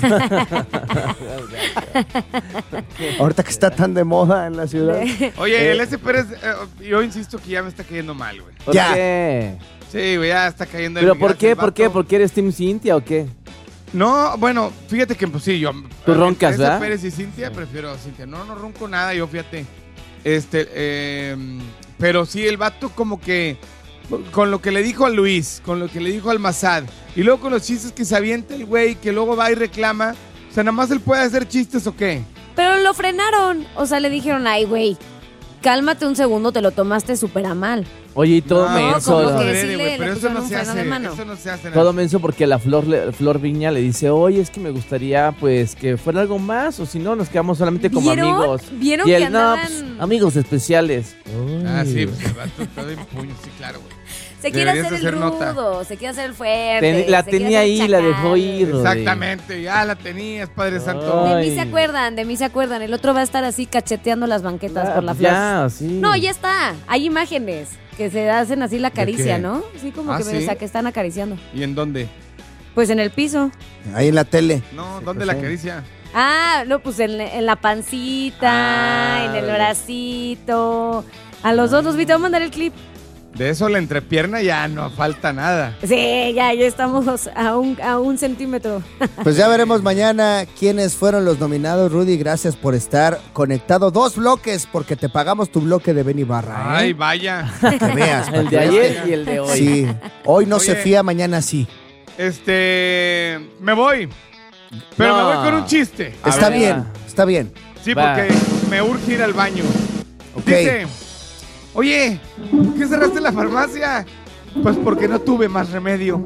Ahorita que está tan de moda en la ciudad. Oye, Eh, el S. Pérez, eh, yo insisto que ya me está cayendo mal, güey. ¿Por Ya. qué? Sí, güey, ya está cayendo en ¿Pero mi por gracia qué? el ¿Por qué? vato. ¿Por qué eres Team Cintia o qué? No, bueno, fíjate que pues sí, yo... Tú eh, roncas, S. ¿verdad? Pérez y Cintia, prefiero a Cintia. No, no ronco nada, yo fíjate. Este, eh, pero sí, el vato como que... Con lo que le dijo a Luis, con lo que le dijo al Mazad, y luego con los chistes que se avienta el güey, que luego va y reclama. O sea, nada más él puede hacer chistes o qué. Pero lo frenaron. O sea, le dijeron, ay, güey, cálmate un segundo, te lo tomaste súper a mal. Oye, y todo No, menso. como ¿no? que adrede, sí güey, le- le pero eso pusieron no un se freno hace. de mano. Eso no se hace. Todo menso porque la Flor, le- Flor Viña le dice, oye, es que me gustaría pues que fuera algo más, o si no, nos quedamos solamente como ¿Vieron? amigos. ¿Vieron y que él, no, andaban- pues, amigos especiales. Ah, Uy. sí, pues el vato está de puño, sí, claro, güey. Se quiere Deberías hacer el hacer nota. rudo, se quiere hacer el fuerte. Ten- la se quiere tenía hacer ahí, el la chacal. dejó ir. Rodri. Exactamente, ya la tenías, Padre Santo. De Ay. mí se acuerdan, de mí se acuerdan. El otro va a estar así cacheteando las banquetas Ah, por la flor. ya, sí. No, ya está. Hay imágenes que se hacen así la caricia, qué? ¿no? Sí, como Ah, que, ¿sí? o sea, que están acariciando. ¿Y en dónde? Pues en el piso. Ahí en la tele. No, ¿dónde pues la sí. acaricia? Ah, no, pues en, en la pancita, Ah, en el vale. bracito. A los dos los vi, te voy a mandar el clip. De eso la entrepierna ya no falta nada. Sí, ya, ya estamos a un, a un centímetro. Pues ya veremos mañana quiénes fueron los nominados. Rudy, gracias por estar conectado. Dos bloques, porque te pagamos tu bloque de Benny Barra. Ay, ¿eh? vaya. Para que veas. para El que de veas ayer que- y el de hoy. Sí. Hoy no se Oye. fía, mañana sí. Este. Me voy. Pero No. me voy con un chiste. A Está ver, bien, va. está bien. Sí, Va. porque me urge ir al baño. Ok. Dice: Oye, ¿por qué cerraste la farmacia? Pues porque no tuve más remedio.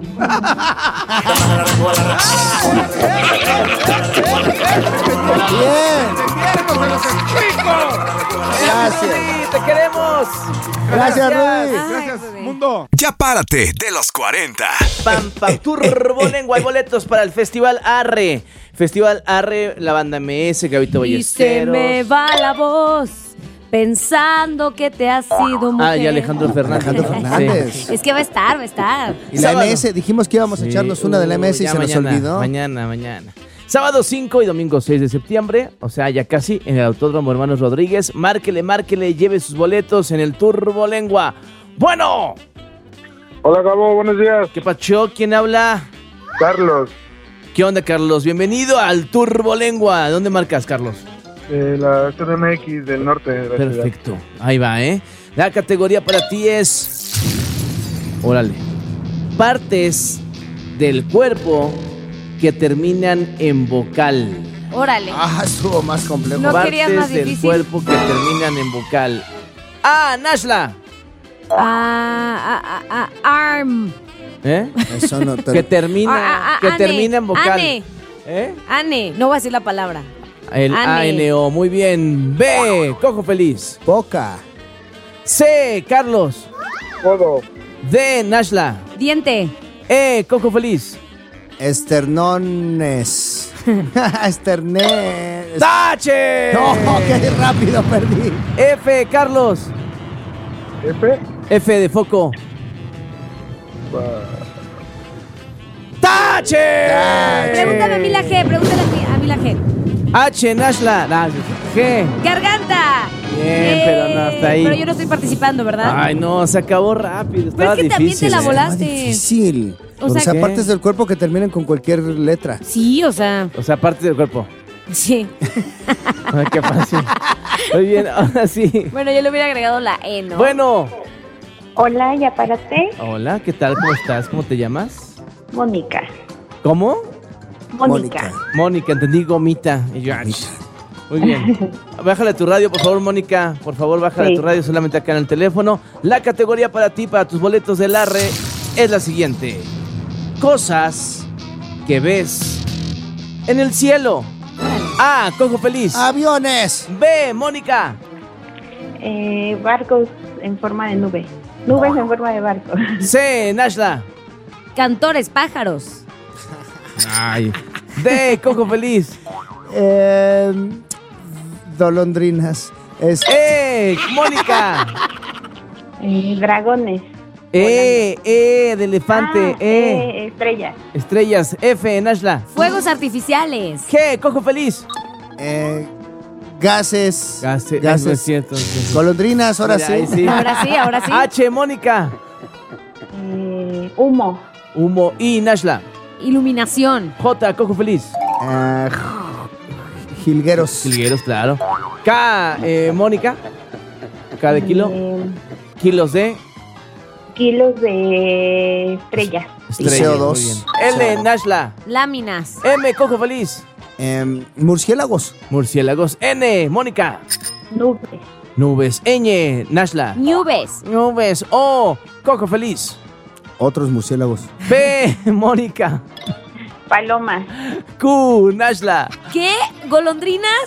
Bien. ¡Se los explico! Gracias. Sí, te queremos. Gracias, Rudy. Gracias, Ay, mundo. Ya párate de los cuarenta. Pam, pam, turbolengua. Hay boletos para el Festival Arre. Festival Arre, la banda M S, Gabito Y se Ballesteros. me va la voz pensando que te has sido mujer. Ah, y Alejandro Fernández. Alejandro Fernández. Sí. Es que va a estar, va a estar. Y la Sábado. M S, dijimos que íbamos a Sí. echarnos una de la M S y Uh, se ya nos mañana, olvidó. Mañana, mañana. Sábado cinco y domingo seis de septiembre, o sea, ya casi, en el Autódromo Hermanos Rodríguez. Márquele, márquele, lleve sus boletos en el Turbolengua. Bueno, Hola, Gabo, buenos días. ¿qué pacho? ¿Quién habla? Carlos, ¿Qué onda, Carlos? Bienvenido al Turbolengua. ¿Dónde marcas, Carlos? de la C D M X del norte de la ciudad. Perfecto. Ahí va, ¿eh? La categoría para ti es... Órale. Partes del cuerpo que terminan en vocal. Órale. Ah, estuvo más complejo. No Partes querías más del difícil. cuerpo que terminan en vocal. ¡Ah, Nashla! Ah, ah, ah, ah, arm. ¿Eh? Eso no te... Que termina, Ah, ah, ah, que ane, termina en vocal. Ane, ¿Eh? ane. No voy a decir la palabra. El Ane. A N O, muy bien. B, Cojo Feliz. Boca. C, Carlos. Codo, D, Nashla. Diente. E, Cojo Feliz. Esternones. Esternes. ¡Tache! No, qué rápido perdí. F, Carlos. F, F de foco. ¡Tache! Pregúntame a mí la G, pregúntale a mí, a mí la G. H, Nashla. La G. ¡Garganta! Bien, pero no, hasta ahí. Pero yo no estoy participando, ¿verdad? Ay, no, se acabó rápido. Pero Estaba es que también te difícil. la ¿eh? volaste. Difícil. O O sea, sea, ¿qué? partes del cuerpo que terminen con cualquier letra. Sí, o sea, O sea, parte del cuerpo. sí. Ay, qué fácil. Muy bien, ahora sí. Bueno, yo le hubiera agregado la E, ¿no? Bueno. Hola, ya párate. Hola, ¿qué tal? ¿Cómo estás? ¿Cómo te llamas? Mónica. ¿Cómo? Mónica. Mónica, entendí gomita. Y yo, ay, Muy bien. Bájale tu radio, por favor, Mónica. Por favor, bájale Sí. tu radio solamente acá en el teléfono. La categoría para ti, para tus boletos del Arre, es la siguiente. Cosas que ves en el cielo. A, Cojo Feliz. Aviones. B, Mónica. Eh, barcos en forma de nube. Nubes en forma de barco. C, Nashla. Cantores, pájaros. Ay. D, Cojo Feliz. Eh, dolondrinas. Es... E, Mónica. Eh, dragones. E, E, de elefante. Ah, E. eh, estrellas. Estrellas. F, Nashla. Fuegos artificiales. G, Cojo Feliz. Eh, gases. Gases. Gases. No es cierto, no es cierto. Golondrinas, ahora Mira, sí. ahí sí. Ahora sí, ahora sí. H, Mónica. Eh, humo. Humo. I, Nashla. Iluminación. J, Cojo Feliz. Eh, jilgueros. Jilgueros, claro. K, eh, Mónica. K de kilo. Eh, Kilos de kilos de estrellas. estrellas. C O dos. Muy bien. L, Nashla. Láminas. M, Cojo Feliz. Eh, murciélagos. Murciélagos. N, Mónica. Nubes. Nubes. Ñ, Nashla. Nubes. Nubes. O, Cojo Feliz. Otros murciélagos. P, Mónica. Palomas. Q, Nashla. ¿Qué? ¿Golondrinas?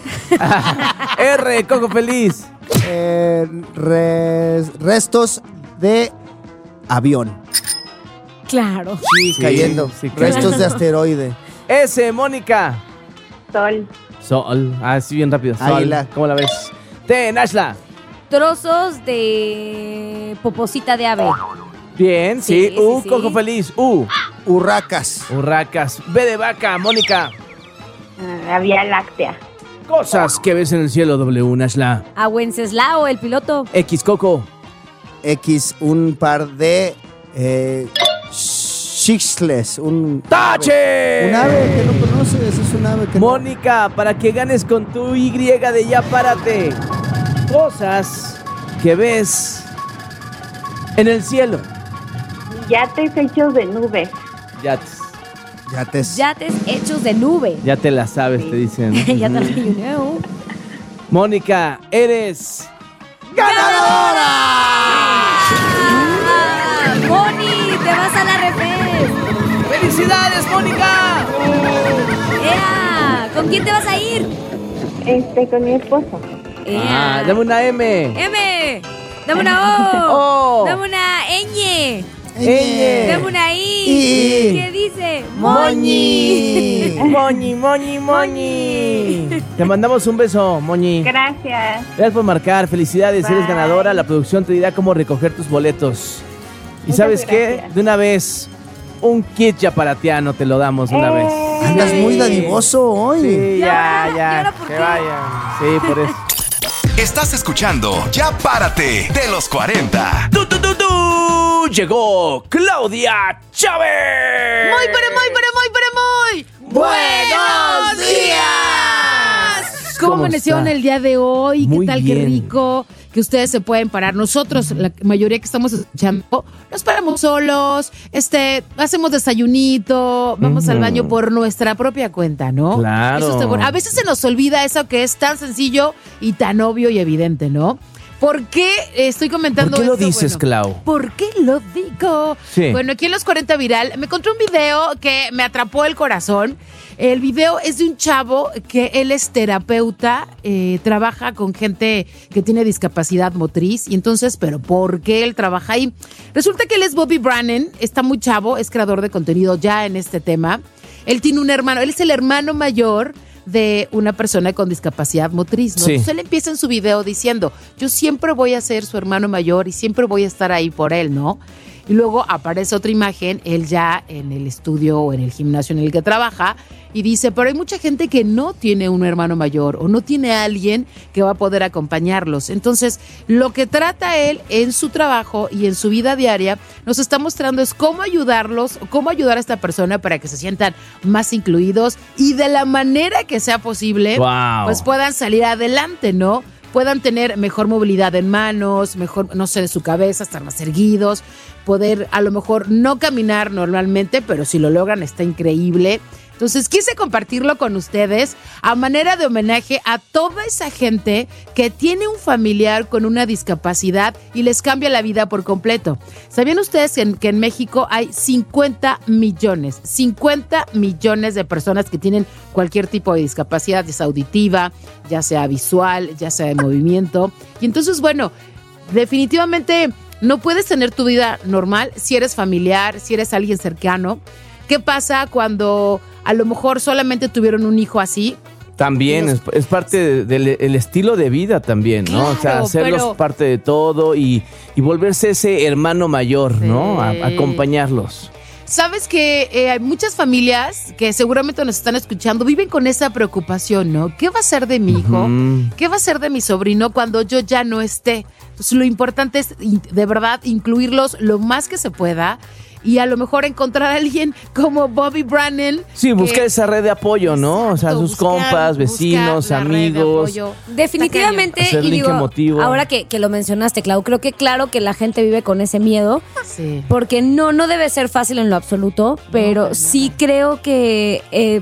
R, Cojo Feliz. Eh, res- restos de avión. Claro. Sí, cayendo. sí, claro. Restos de asteroide. S, Mónica. Sol. Sol. Ah, sí, bien rápido. Sol. Águila. ¿Cómo la ves? T, Nashla. Trozos de poposita de ave. Bien, sí. Sí, sí, U, sí. Cojo Feliz. U. Urracas. Urracas. B de vaca, Mónica. Ah, la Vía Láctea. Cosas que ves en el cielo, W, Nashla. A Wenceslao, el piloto. X, Coco. X, un par de eh, xixles. Un ¡Tache! Un ave que no conoces, es un ave que no- Mónica, para que ganes con tu Y de Ya Párate. Cosas que ves en el cielo. Yates hechos de nubes. Yates. Yates. Yates hechos de nube. Ya te la sabes, te dicen. ¿no? Ya te lo Ujú. you know. Mónica, eres ¡Ah! ¡Moni! ¡Te vas a la refes! ¡Felicidades, Mónica! ¡Ea! ¿Con quién te vas a ir? Este, con mi esposo. Ah, dame una M. M. Dame una O. O. Dame una ñ. Ñ. Dame una I. I. ¿Qué dice? Moñi. Moñi, Moñi, Moñi. Te mandamos un beso, Moñi. Gracias. Gracias por marcar. Felicidades, Bye. eres ganadora. La producción te dirá cómo recoger tus boletos. ¿Y Muchas sabes qué? gracias. De una vez, un kit yaparatiano te lo damos de una vez. Andas Sí. muy dadivoso hoy. Sí, ¿Y ya, ahora? ya. ¿Y ahora por que qué? vayan. Sí, por eso. Estás escuchando Ya Párate de los cuarenta. ¡Tu, tu, tu, tu! Llegó Claudia Chávez. Muy, pero muy, pero muy, pero muy. ¡Buenos días! ¿Cómo ¿Cómo amanecieron está? el día de hoy? Muy ¿Qué tal? bien. Qué rico. Que ustedes se pueden parar. Nosotros, la mayoría que estamos escuchando, nos paramos solos, este, hacemos desayunito, vamos Ujú. al baño por nuestra propia cuenta, ¿no? Claro. Eso está bueno. A veces se nos olvida eso que es tan sencillo y tan obvio y evidente, ¿no? ¿Por qué estoy comentando ¿Por qué lo esto? dices, Bueno, Clau? ¿Por qué lo digo? Sí. Bueno, aquí en Los cuarenta Viral me encontré un video que me atrapó el corazón. El video es de un chavo que él es terapeuta, eh, trabaja con gente que tiene discapacidad motriz. Y entonces, ¿pero por qué él trabaja ahí? Resulta que él es Bobby Brannan, está muy chavo, es creador de contenido ya en este tema. Él tiene un hermano, él es el hermano mayor de una persona con discapacidad motriz, ¿no? Sí. Entonces él empieza en su video diciendo, yo siempre voy a ser su hermano mayor y siempre voy a estar ahí por él, ¿no? Y luego aparece otra imagen, él ya en el estudio o en el gimnasio en el que trabaja, y dice, pero hay mucha gente que no tiene un hermano mayor o no tiene a alguien que va a poder acompañarlos. Entonces, lo que trata él en su trabajo y en su vida diaria, nos está mostrando es cómo ayudarlos, cómo ayudar a esta persona para que se sientan más incluidos y de la manera que sea posible, Wow. pues puedan salir adelante, ¿no? Puedan tener mejor movilidad en manos, mejor, no sé, de su cabeza, estar más erguidos, poder a lo mejor no caminar normalmente, pero si lo logran está increíble. Entonces quise compartirlo con ustedes a manera de homenaje a toda esa gente que tiene un familiar con una discapacidad y les cambia la vida por completo. ¿Sabían ustedes que en, que en México hay cincuenta millones, cincuenta millones de personas que tienen cualquier tipo de discapacidad, ya sea auditiva, ya sea visual, ya sea de movimiento? Y entonces, bueno, definitivamente no puedes tener tu vida normal si eres familiar, si eres alguien cercano. ¿Qué pasa cuando a lo mejor solamente tuvieron un hijo así? También es, es parte de- del el estilo de vida también, ¿no? O sea, Claro, hacerlos pero- parte de todo y, y volverse ese hermano mayor, ¿no? A- Sí. acompañarlos. Sabes que eh, hay muchas familias que seguramente nos están escuchando, viven con esa preocupación, ¿no? ¿Qué va a ser de mi hijo? Ujú. ¿Qué va a ser de mi sobrino cuando yo ya no esté? Entonces, lo importante es, in- de verdad, incluirlos lo más que se pueda y a lo mejor encontrar a alguien como Bobby Brannan. Sí, buscar que- esa red de apoyo, ¿no? O sea, sus buscar- compas, vecinos, buscar la red de amigos. apoyo. Definitivamente, Hacer y link digo, emotivo. ahora que, que lo mencionaste, Clau, creo que claro que la gente vive con ese miedo, Sí. porque no, no debe ser fácil en lo absoluto, pero sí creo que eh,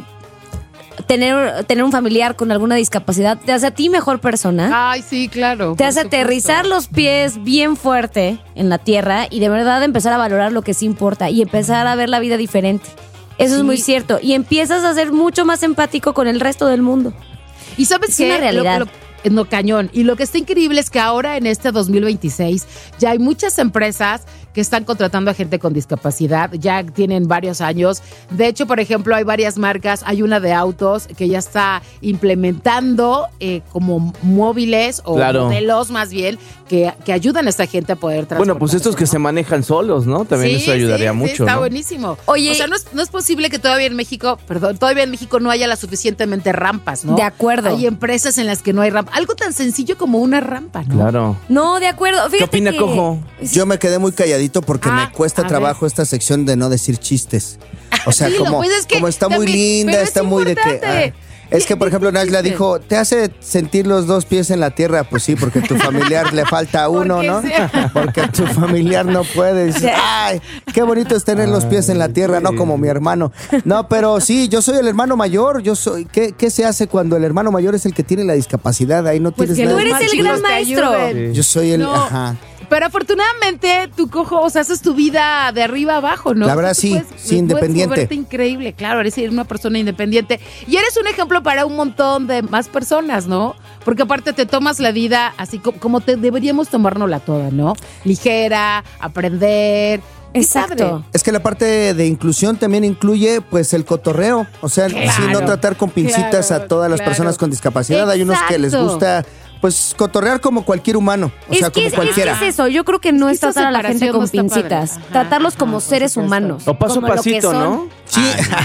tener, tener un familiar con alguna discapacidad te hace a ti mejor persona. Ay, sí, claro. Te por hace supuesto. aterrizar los pies bien fuerte en la tierra y de verdad empezar a valorar lo que sí importa y empezar a ver la vida diferente. Eso es Sí. muy cierto. Y empiezas a ser mucho más empático con el resto del mundo. Y sabes Es qué? una realidad. Lo- lo- no, cañón. Y lo que está increíble es que ahora en este dos mil veintiséis ya hay muchas empresas que están contratando a gente con discapacidad, ya tienen varios años. De hecho, por ejemplo, hay varias marcas, hay una de autos que ya está implementando eh, como móviles o Claro. modelos más bien que, que ayudan a esta gente a poder transportarse. Bueno, pues estos que se manejan solos, ¿no? También Sí, eso ayudaría sí, sí, mucho, está ¿no? buenísimo. Oye, o sea, no es, no es posible que todavía en México, perdón, todavía en México no haya las suficientemente rampas, ¿no? De acuerdo. Hay empresas en las que no hay rampa. Algo tan sencillo como una rampa, ¿no? Claro. No, de acuerdo. Fíjate ¿Qué opina que- Cojo? Yo me quedé muy calladito porque Ah, me cuesta a trabajo esta sección de no decir chistes. O sea, Dilo, como, pues es que como está muy también- linda, pero es está muy de que... importante. ah, es que, por ejemplo, Nashla chiste. dijo, ¿te hace sentir los dos pies en la tierra? Pues sí, porque a tu familiar le falta uno, Porque ¿no? sí. Porque a tu familiar no puede. Dices, ay, qué bonito es tener los pies en la tierra, no como mi hermano. No, pero sí, yo soy el hermano mayor. Yo soy. ¿Qué, qué se hace cuando el hermano mayor es el que tiene la discapacidad? Ahí no Pues tienes que nada. tú eres el gran Te maestro. ayuden. Yo soy el. No. Ajá. Pero afortunadamente, tu Cojo, o sea, haces tu vida de arriba a abajo, ¿no? La verdad, Tú sí, puedes- sí, puedes independiente. moverte increíble, claro, eres una persona independiente. Y eres un ejemplo para un montón de más personas, ¿no? Porque aparte te tomas la vida así como, como te deberíamos tomárnosla toda, ¿no? Ligera, aprender. Qué Exacto. padre. Es que la parte de inclusión también incluye pues el cotorreo, o sea, Claro, sí, no tratar con pincitas claro, a todas las claro. personas con discapacidad. Hay unos que les Exacto. gusta pues cotorrear como cualquier humano, o Es sea, que como es, es cualquiera. que es eso, yo creo que no Es es que esa tratar a la gente separación con no está padre. pincitas, Ajá, tratarlos ajá, como por seres supuesto. humanos. O paso a como lo que pasito, son. ¿no? Sí,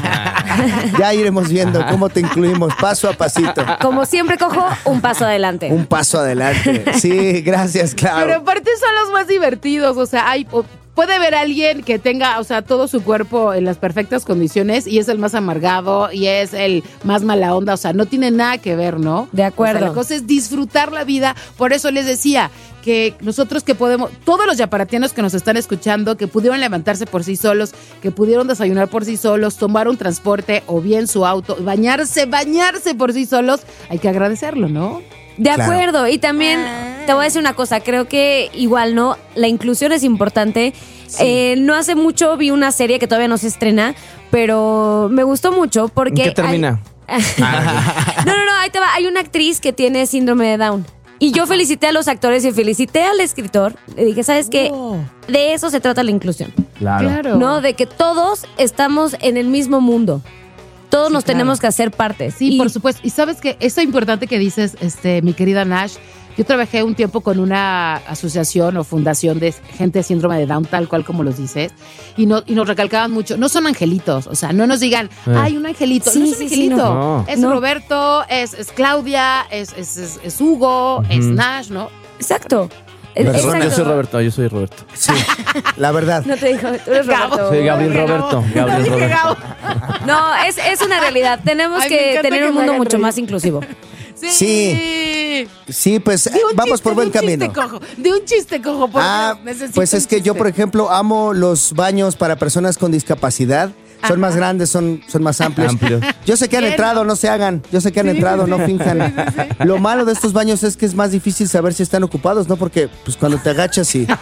ya iremos viendo cómo te incluimos paso a pasito. Como siempre cojo, un paso adelante. Un paso adelante. Sí, gracias, Pero claro. aparte son los más divertidos, o sea, hay... o- puede ver a alguien que tenga, o sea, todo su cuerpo en las perfectas condiciones y es el más amargado y es el más mala onda, o sea, no tiene nada que ver, ¿no? De acuerdo. O sea, la cosa es disfrutar la vida, por eso les decía que nosotros que podemos, todos los yaparatianos que nos están escuchando, que pudieron levantarse por sí solos, que pudieron desayunar por sí solos, tomar un transporte o bien su auto, bañarse, bañarse por sí solos, hay que agradecerlo, ¿no? De Claro. acuerdo, y también te voy a decir una cosa, creo que igual, ¿no? La inclusión es importante. Eh, no hace mucho vi una serie que todavía no se estrena, pero me gustó mucho porque... ¿En qué termina? No, no, no, ahí te va. Hay una actriz que tiene síndrome de Down. Y yo felicité a los actores y felicité al escritor. Le dije, ¿sabes qué? De eso se trata la inclusión. Claro. ¿No? De que todos estamos en el mismo mundo. Todos Sí, nos claro. tenemos que hacer parte. Sí, por supuesto. Y sabes que eso importante que dices, este, mi querida Nash, yo trabajé un tiempo con una asociación o fundación de gente de síndrome de Down, tal cual como los dices, y, no, y nos recalcaban mucho, no son angelitos, o sea, no nos digan, Eh. hay un angelito, Sí, no es un sí, sí, angelito, no. es No. Roberto, es, es Claudia, es, es, es, es Hugo, es Nash, ¿no? Exacto. Eh, Perdón, exacto. yo soy Roberto, yo soy Roberto. Sí, la verdad. No te dijo, tú eres Gabo. Roberto. Soy Gabriel Roberto. Gabriel Dije, Roberto. Gabo. No, es, es una realidad. Tenemos Ay, me que encanta tener que un me mundo hagan mucho reír. más inclusivo. Sí. Sí, pues De un vamos chiste, por buen de un camino. Chiste, cojo, de un chiste, cojo. Por Ah, Dios, necesito pues es un que yo, chiste. por ejemplo, amo los baños para personas con discapacidad. son más grandes, son, son más amplios. Amplios. Yo sé que han Lleno. entrado, no se hagan. Yo sé que han Sí, entrado, sí, no sí. finjan. Sí, sí, sí. Lo malo de estos baños es que es más difícil saber si están ocupados, ¿no? Porque pues cuando te agachas y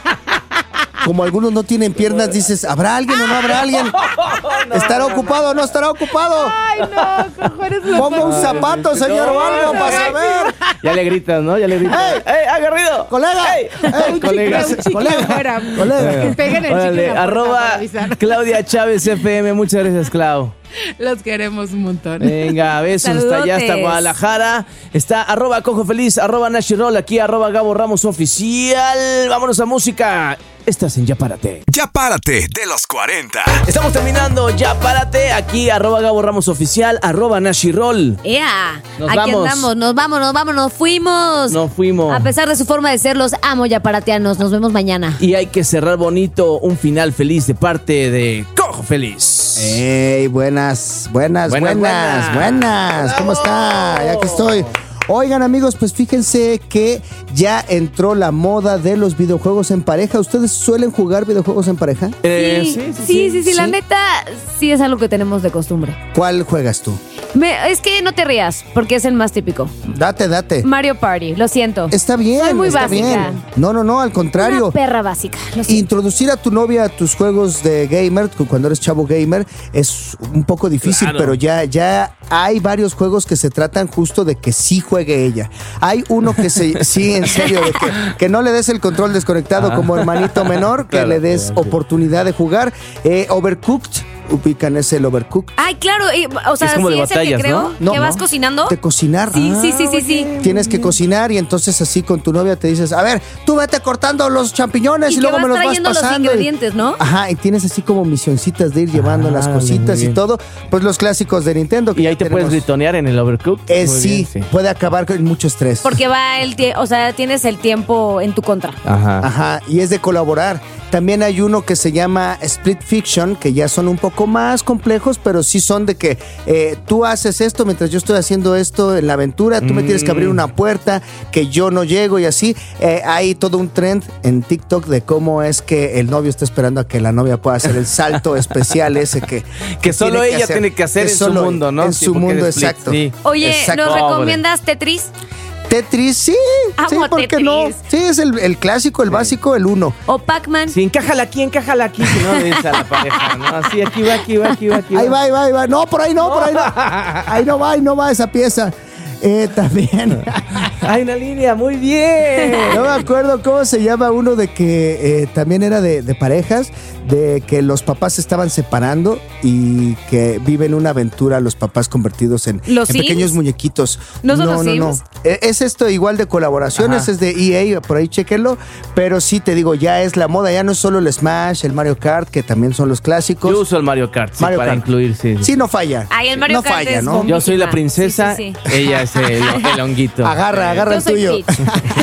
como algunos no tienen piernas, dices, ¿habrá alguien o no habrá alguien? ¿Estará ocupado o no estará ocupado? Ay, no, cojones. lo Ponga un pongo. zapato, señor, o algo para saber. Ya le gritas, ¿no? Ya le gritas. ¡Ey! ¡Ey, agarrido! ¡Colega! ¡Ey! ¡Ey, colega! Un chicle colega. afuera. Colega. Que peguen el chicle Órale, en la puerta arroba para avisar. Claudia Chávez F M. Muchas gracias, Clau. Los queremos un montón. Venga, besos hasta allá, hasta Saludotes. Guadalajara. Está arroba Cojo Feliz, arroba Nashirol, aquí arroba Gabo Ramos Oficial. Vámonos a música. Estás en Ya Párate. Ya párate de los cuarenta. Estamos terminando Ya Párate, aquí arroba Gabo Ramos Oficial, arroba Nashirol. ¡Ea! Nos Aquí vamos. andamos, nos vamos, nos vamos, nos fuimos. Nos fuimos. A pesar de su forma de ser, los amo ya paratianos. Nos vemos mañana. Y hay que cerrar bonito, un final feliz de parte de Cojo Feliz. ¡Ey! Buenas, buenas, Buenas, buenas, buenas. buenas. ¿Cómo está? Ya que estoy. Oigan, amigos, pues fíjense que ya entró la moda de los videojuegos en pareja. ¿Ustedes suelen jugar videojuegos en pareja? Eh, sí, sí, sí, sí, sí, la neta sí es algo que tenemos de costumbre. ¿Cuál juegas tú? Me- es que no te rías, porque es el más típico. Date, date. Mario Party, lo siento. Está bien, Soy muy está básica. bien. No, no, no, al contrario. Una perra básica. Lo siento. Introducir a tu novia a tus juegos de gamer, cu- cuando eres chavo gamer, es un poco difícil, Claro. pero ya, ya hay varios juegos que se tratan justo de que sí juegue ella. Hay uno que se, sí, en serio, de que, que no le des el control desconectado Ah. como hermanito menor, que Claro, le des claro. oportunidad de jugar. Eh, Overcooked, ubican ese el Overcooked. Ay, claro, y, o sea, Es como sí de es el que batallas, creo ¿no? No, que no. vas cocinando. De cocinar. Sí, sí, Ah, sí, sí, sí. Tienes que cocinar y entonces así con tu novia te dices, a ver, tú vete cortando los champiñones y, Y que luego vas me los vas trayendo los pasando. y- ingredientes, ¿no? Ajá, y tienes así como misioncitas de ir llevando Ah, las muy cositas y bien. todo. Pues los clásicos de Nintendo. que Y ahí ya te puedes tenemos. gritonear en el Overcooked. Eh, Muy sí, bien, puede acabar con mucho estrés. Porque va el tiempo, o sea, tienes el tiempo en tu contra. Ajá. Ajá, y es de colaborar. También hay uno que se llama Split Fiction, que ya son un poco más complejos, pero sí son de que eh, tú haces esto mientras yo estoy haciendo esto en la aventura, tú me tienes que abrir una puerta que yo no llego y así. Eh, hay todo un trend en TikTok de cómo es que el novio está esperando a que la novia pueda hacer el salto especial ese que... Que solo tiene ella hacer. tiene que hacer Que en su solo mundo, ¿no? En Sí, su porque mundo, es split, exacto. sí. Oye, Exacto. ¿nos Pobre. recomiendas Tetris? Tetris, sí. Amo sí, ¿por qué Tetris. no? Sí, es el, el clásico, el básico, el uno. ¿O Pac-Man? Sí, encájala aquí, encájala aquí, si no le dices a la pareja, ¿no? Así, aquí va, aquí va, aquí va, aquí va. Ahí va, ahí va, ahí va. No, por ahí no, por ahí no. Ahí no va, ahí no va esa pieza. Eh, también. Hay una línea, muy bien. No me acuerdo cómo se llama uno de que eh, también era de, de parejas, de que los papás se estaban separando y que viven una aventura los papás convertidos en, ¿Los en Sims? pequeños muñequitos. ¿No son los no, no. Sims? Eh, Es esto igual de colaboraciones, Ajá. es de E A, por ahí chequenlo, pero sí te digo, ya es la moda, ya no es solo el Smash, el Mario Kart, que también son los clásicos. Yo uso el Mario Kart, sí, Mario para Kart. incluir, sí. Sí, no falla. Ay, el Mario no Kart falla, es ¿no? Yo soy la bombísima. princesa, Sí, sí, sí. ella es el, el honguito. Agarra, agarra Yo el soy tuyo. Peach.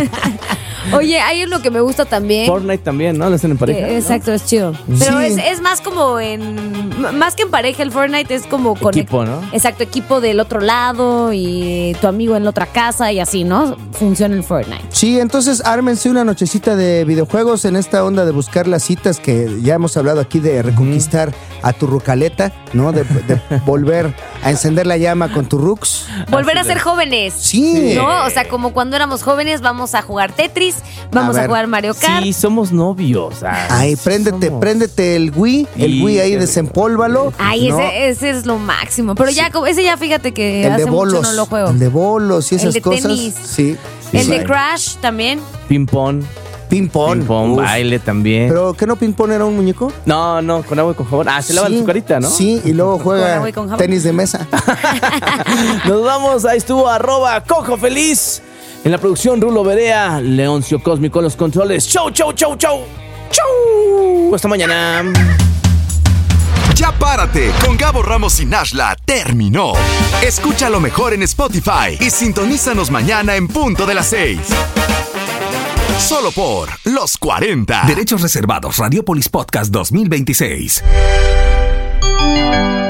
Oye, hay uno que me gusta también. Fortnite también, ¿no? ¿Lo hacen en pareja? Eh, exacto, es chido. Pero Sí. es, es más como en. m- Más que en pareja, el Fortnite es como con. Equipo, ¿no? Exacto, equipo del otro lado y tu amigo en la otra casa y así, ¿no? Funciona el Fortnite. Sí, entonces ármense una nochecita de videojuegos en esta onda de buscar las citas que ya hemos hablado aquí de reconquistar a tu rucaleta, ¿no? De, de volver a encender la llama con tu rux. Volver a ser jóvenes. Sí. ¿No? O sea, como cuando éramos jóvenes, vamos a jugar Tetris, vamos A a, ver. jugar Mario Kart. Sí, somos novios. Ay, Ay, sí préndete, somos. préndete el Wii, el Sí, Wii ahí, qué rico. desempólvalo. Ay, ¿no? ese, ese es lo máximo. Pero ya, como- ese ya fíjate que El hace de bolos, mucho no lo juego. el de bolos y El esas de cosas. tenis. Sí. El sí. de Crash también. Ping-pong. Ping pong. Ping-pong, Uf. baile también. Pero ¿qué no ping pong era un muñeco? No, no, con agua y con jabón. Ah, se lava Sí, su carita, ¿no? Sí, y luego Con juega agua y con jabón. tenis de mesa. Nos vamos, ahí estuvo arroba Cojo Feliz. En la producción, Rulo Berea, Leoncio Cósmico en los controles. Chau, chau, chau, chau. Chau. Hasta mañana. Ya párate con Gabo Ramos y Nashla terminó. Escucha lo mejor en Spotify y sintonízanos mañana en punto de las seis. Solo por Los cuarenta. Derechos reservados. Radiopolis Podcast dos mil veintiséis.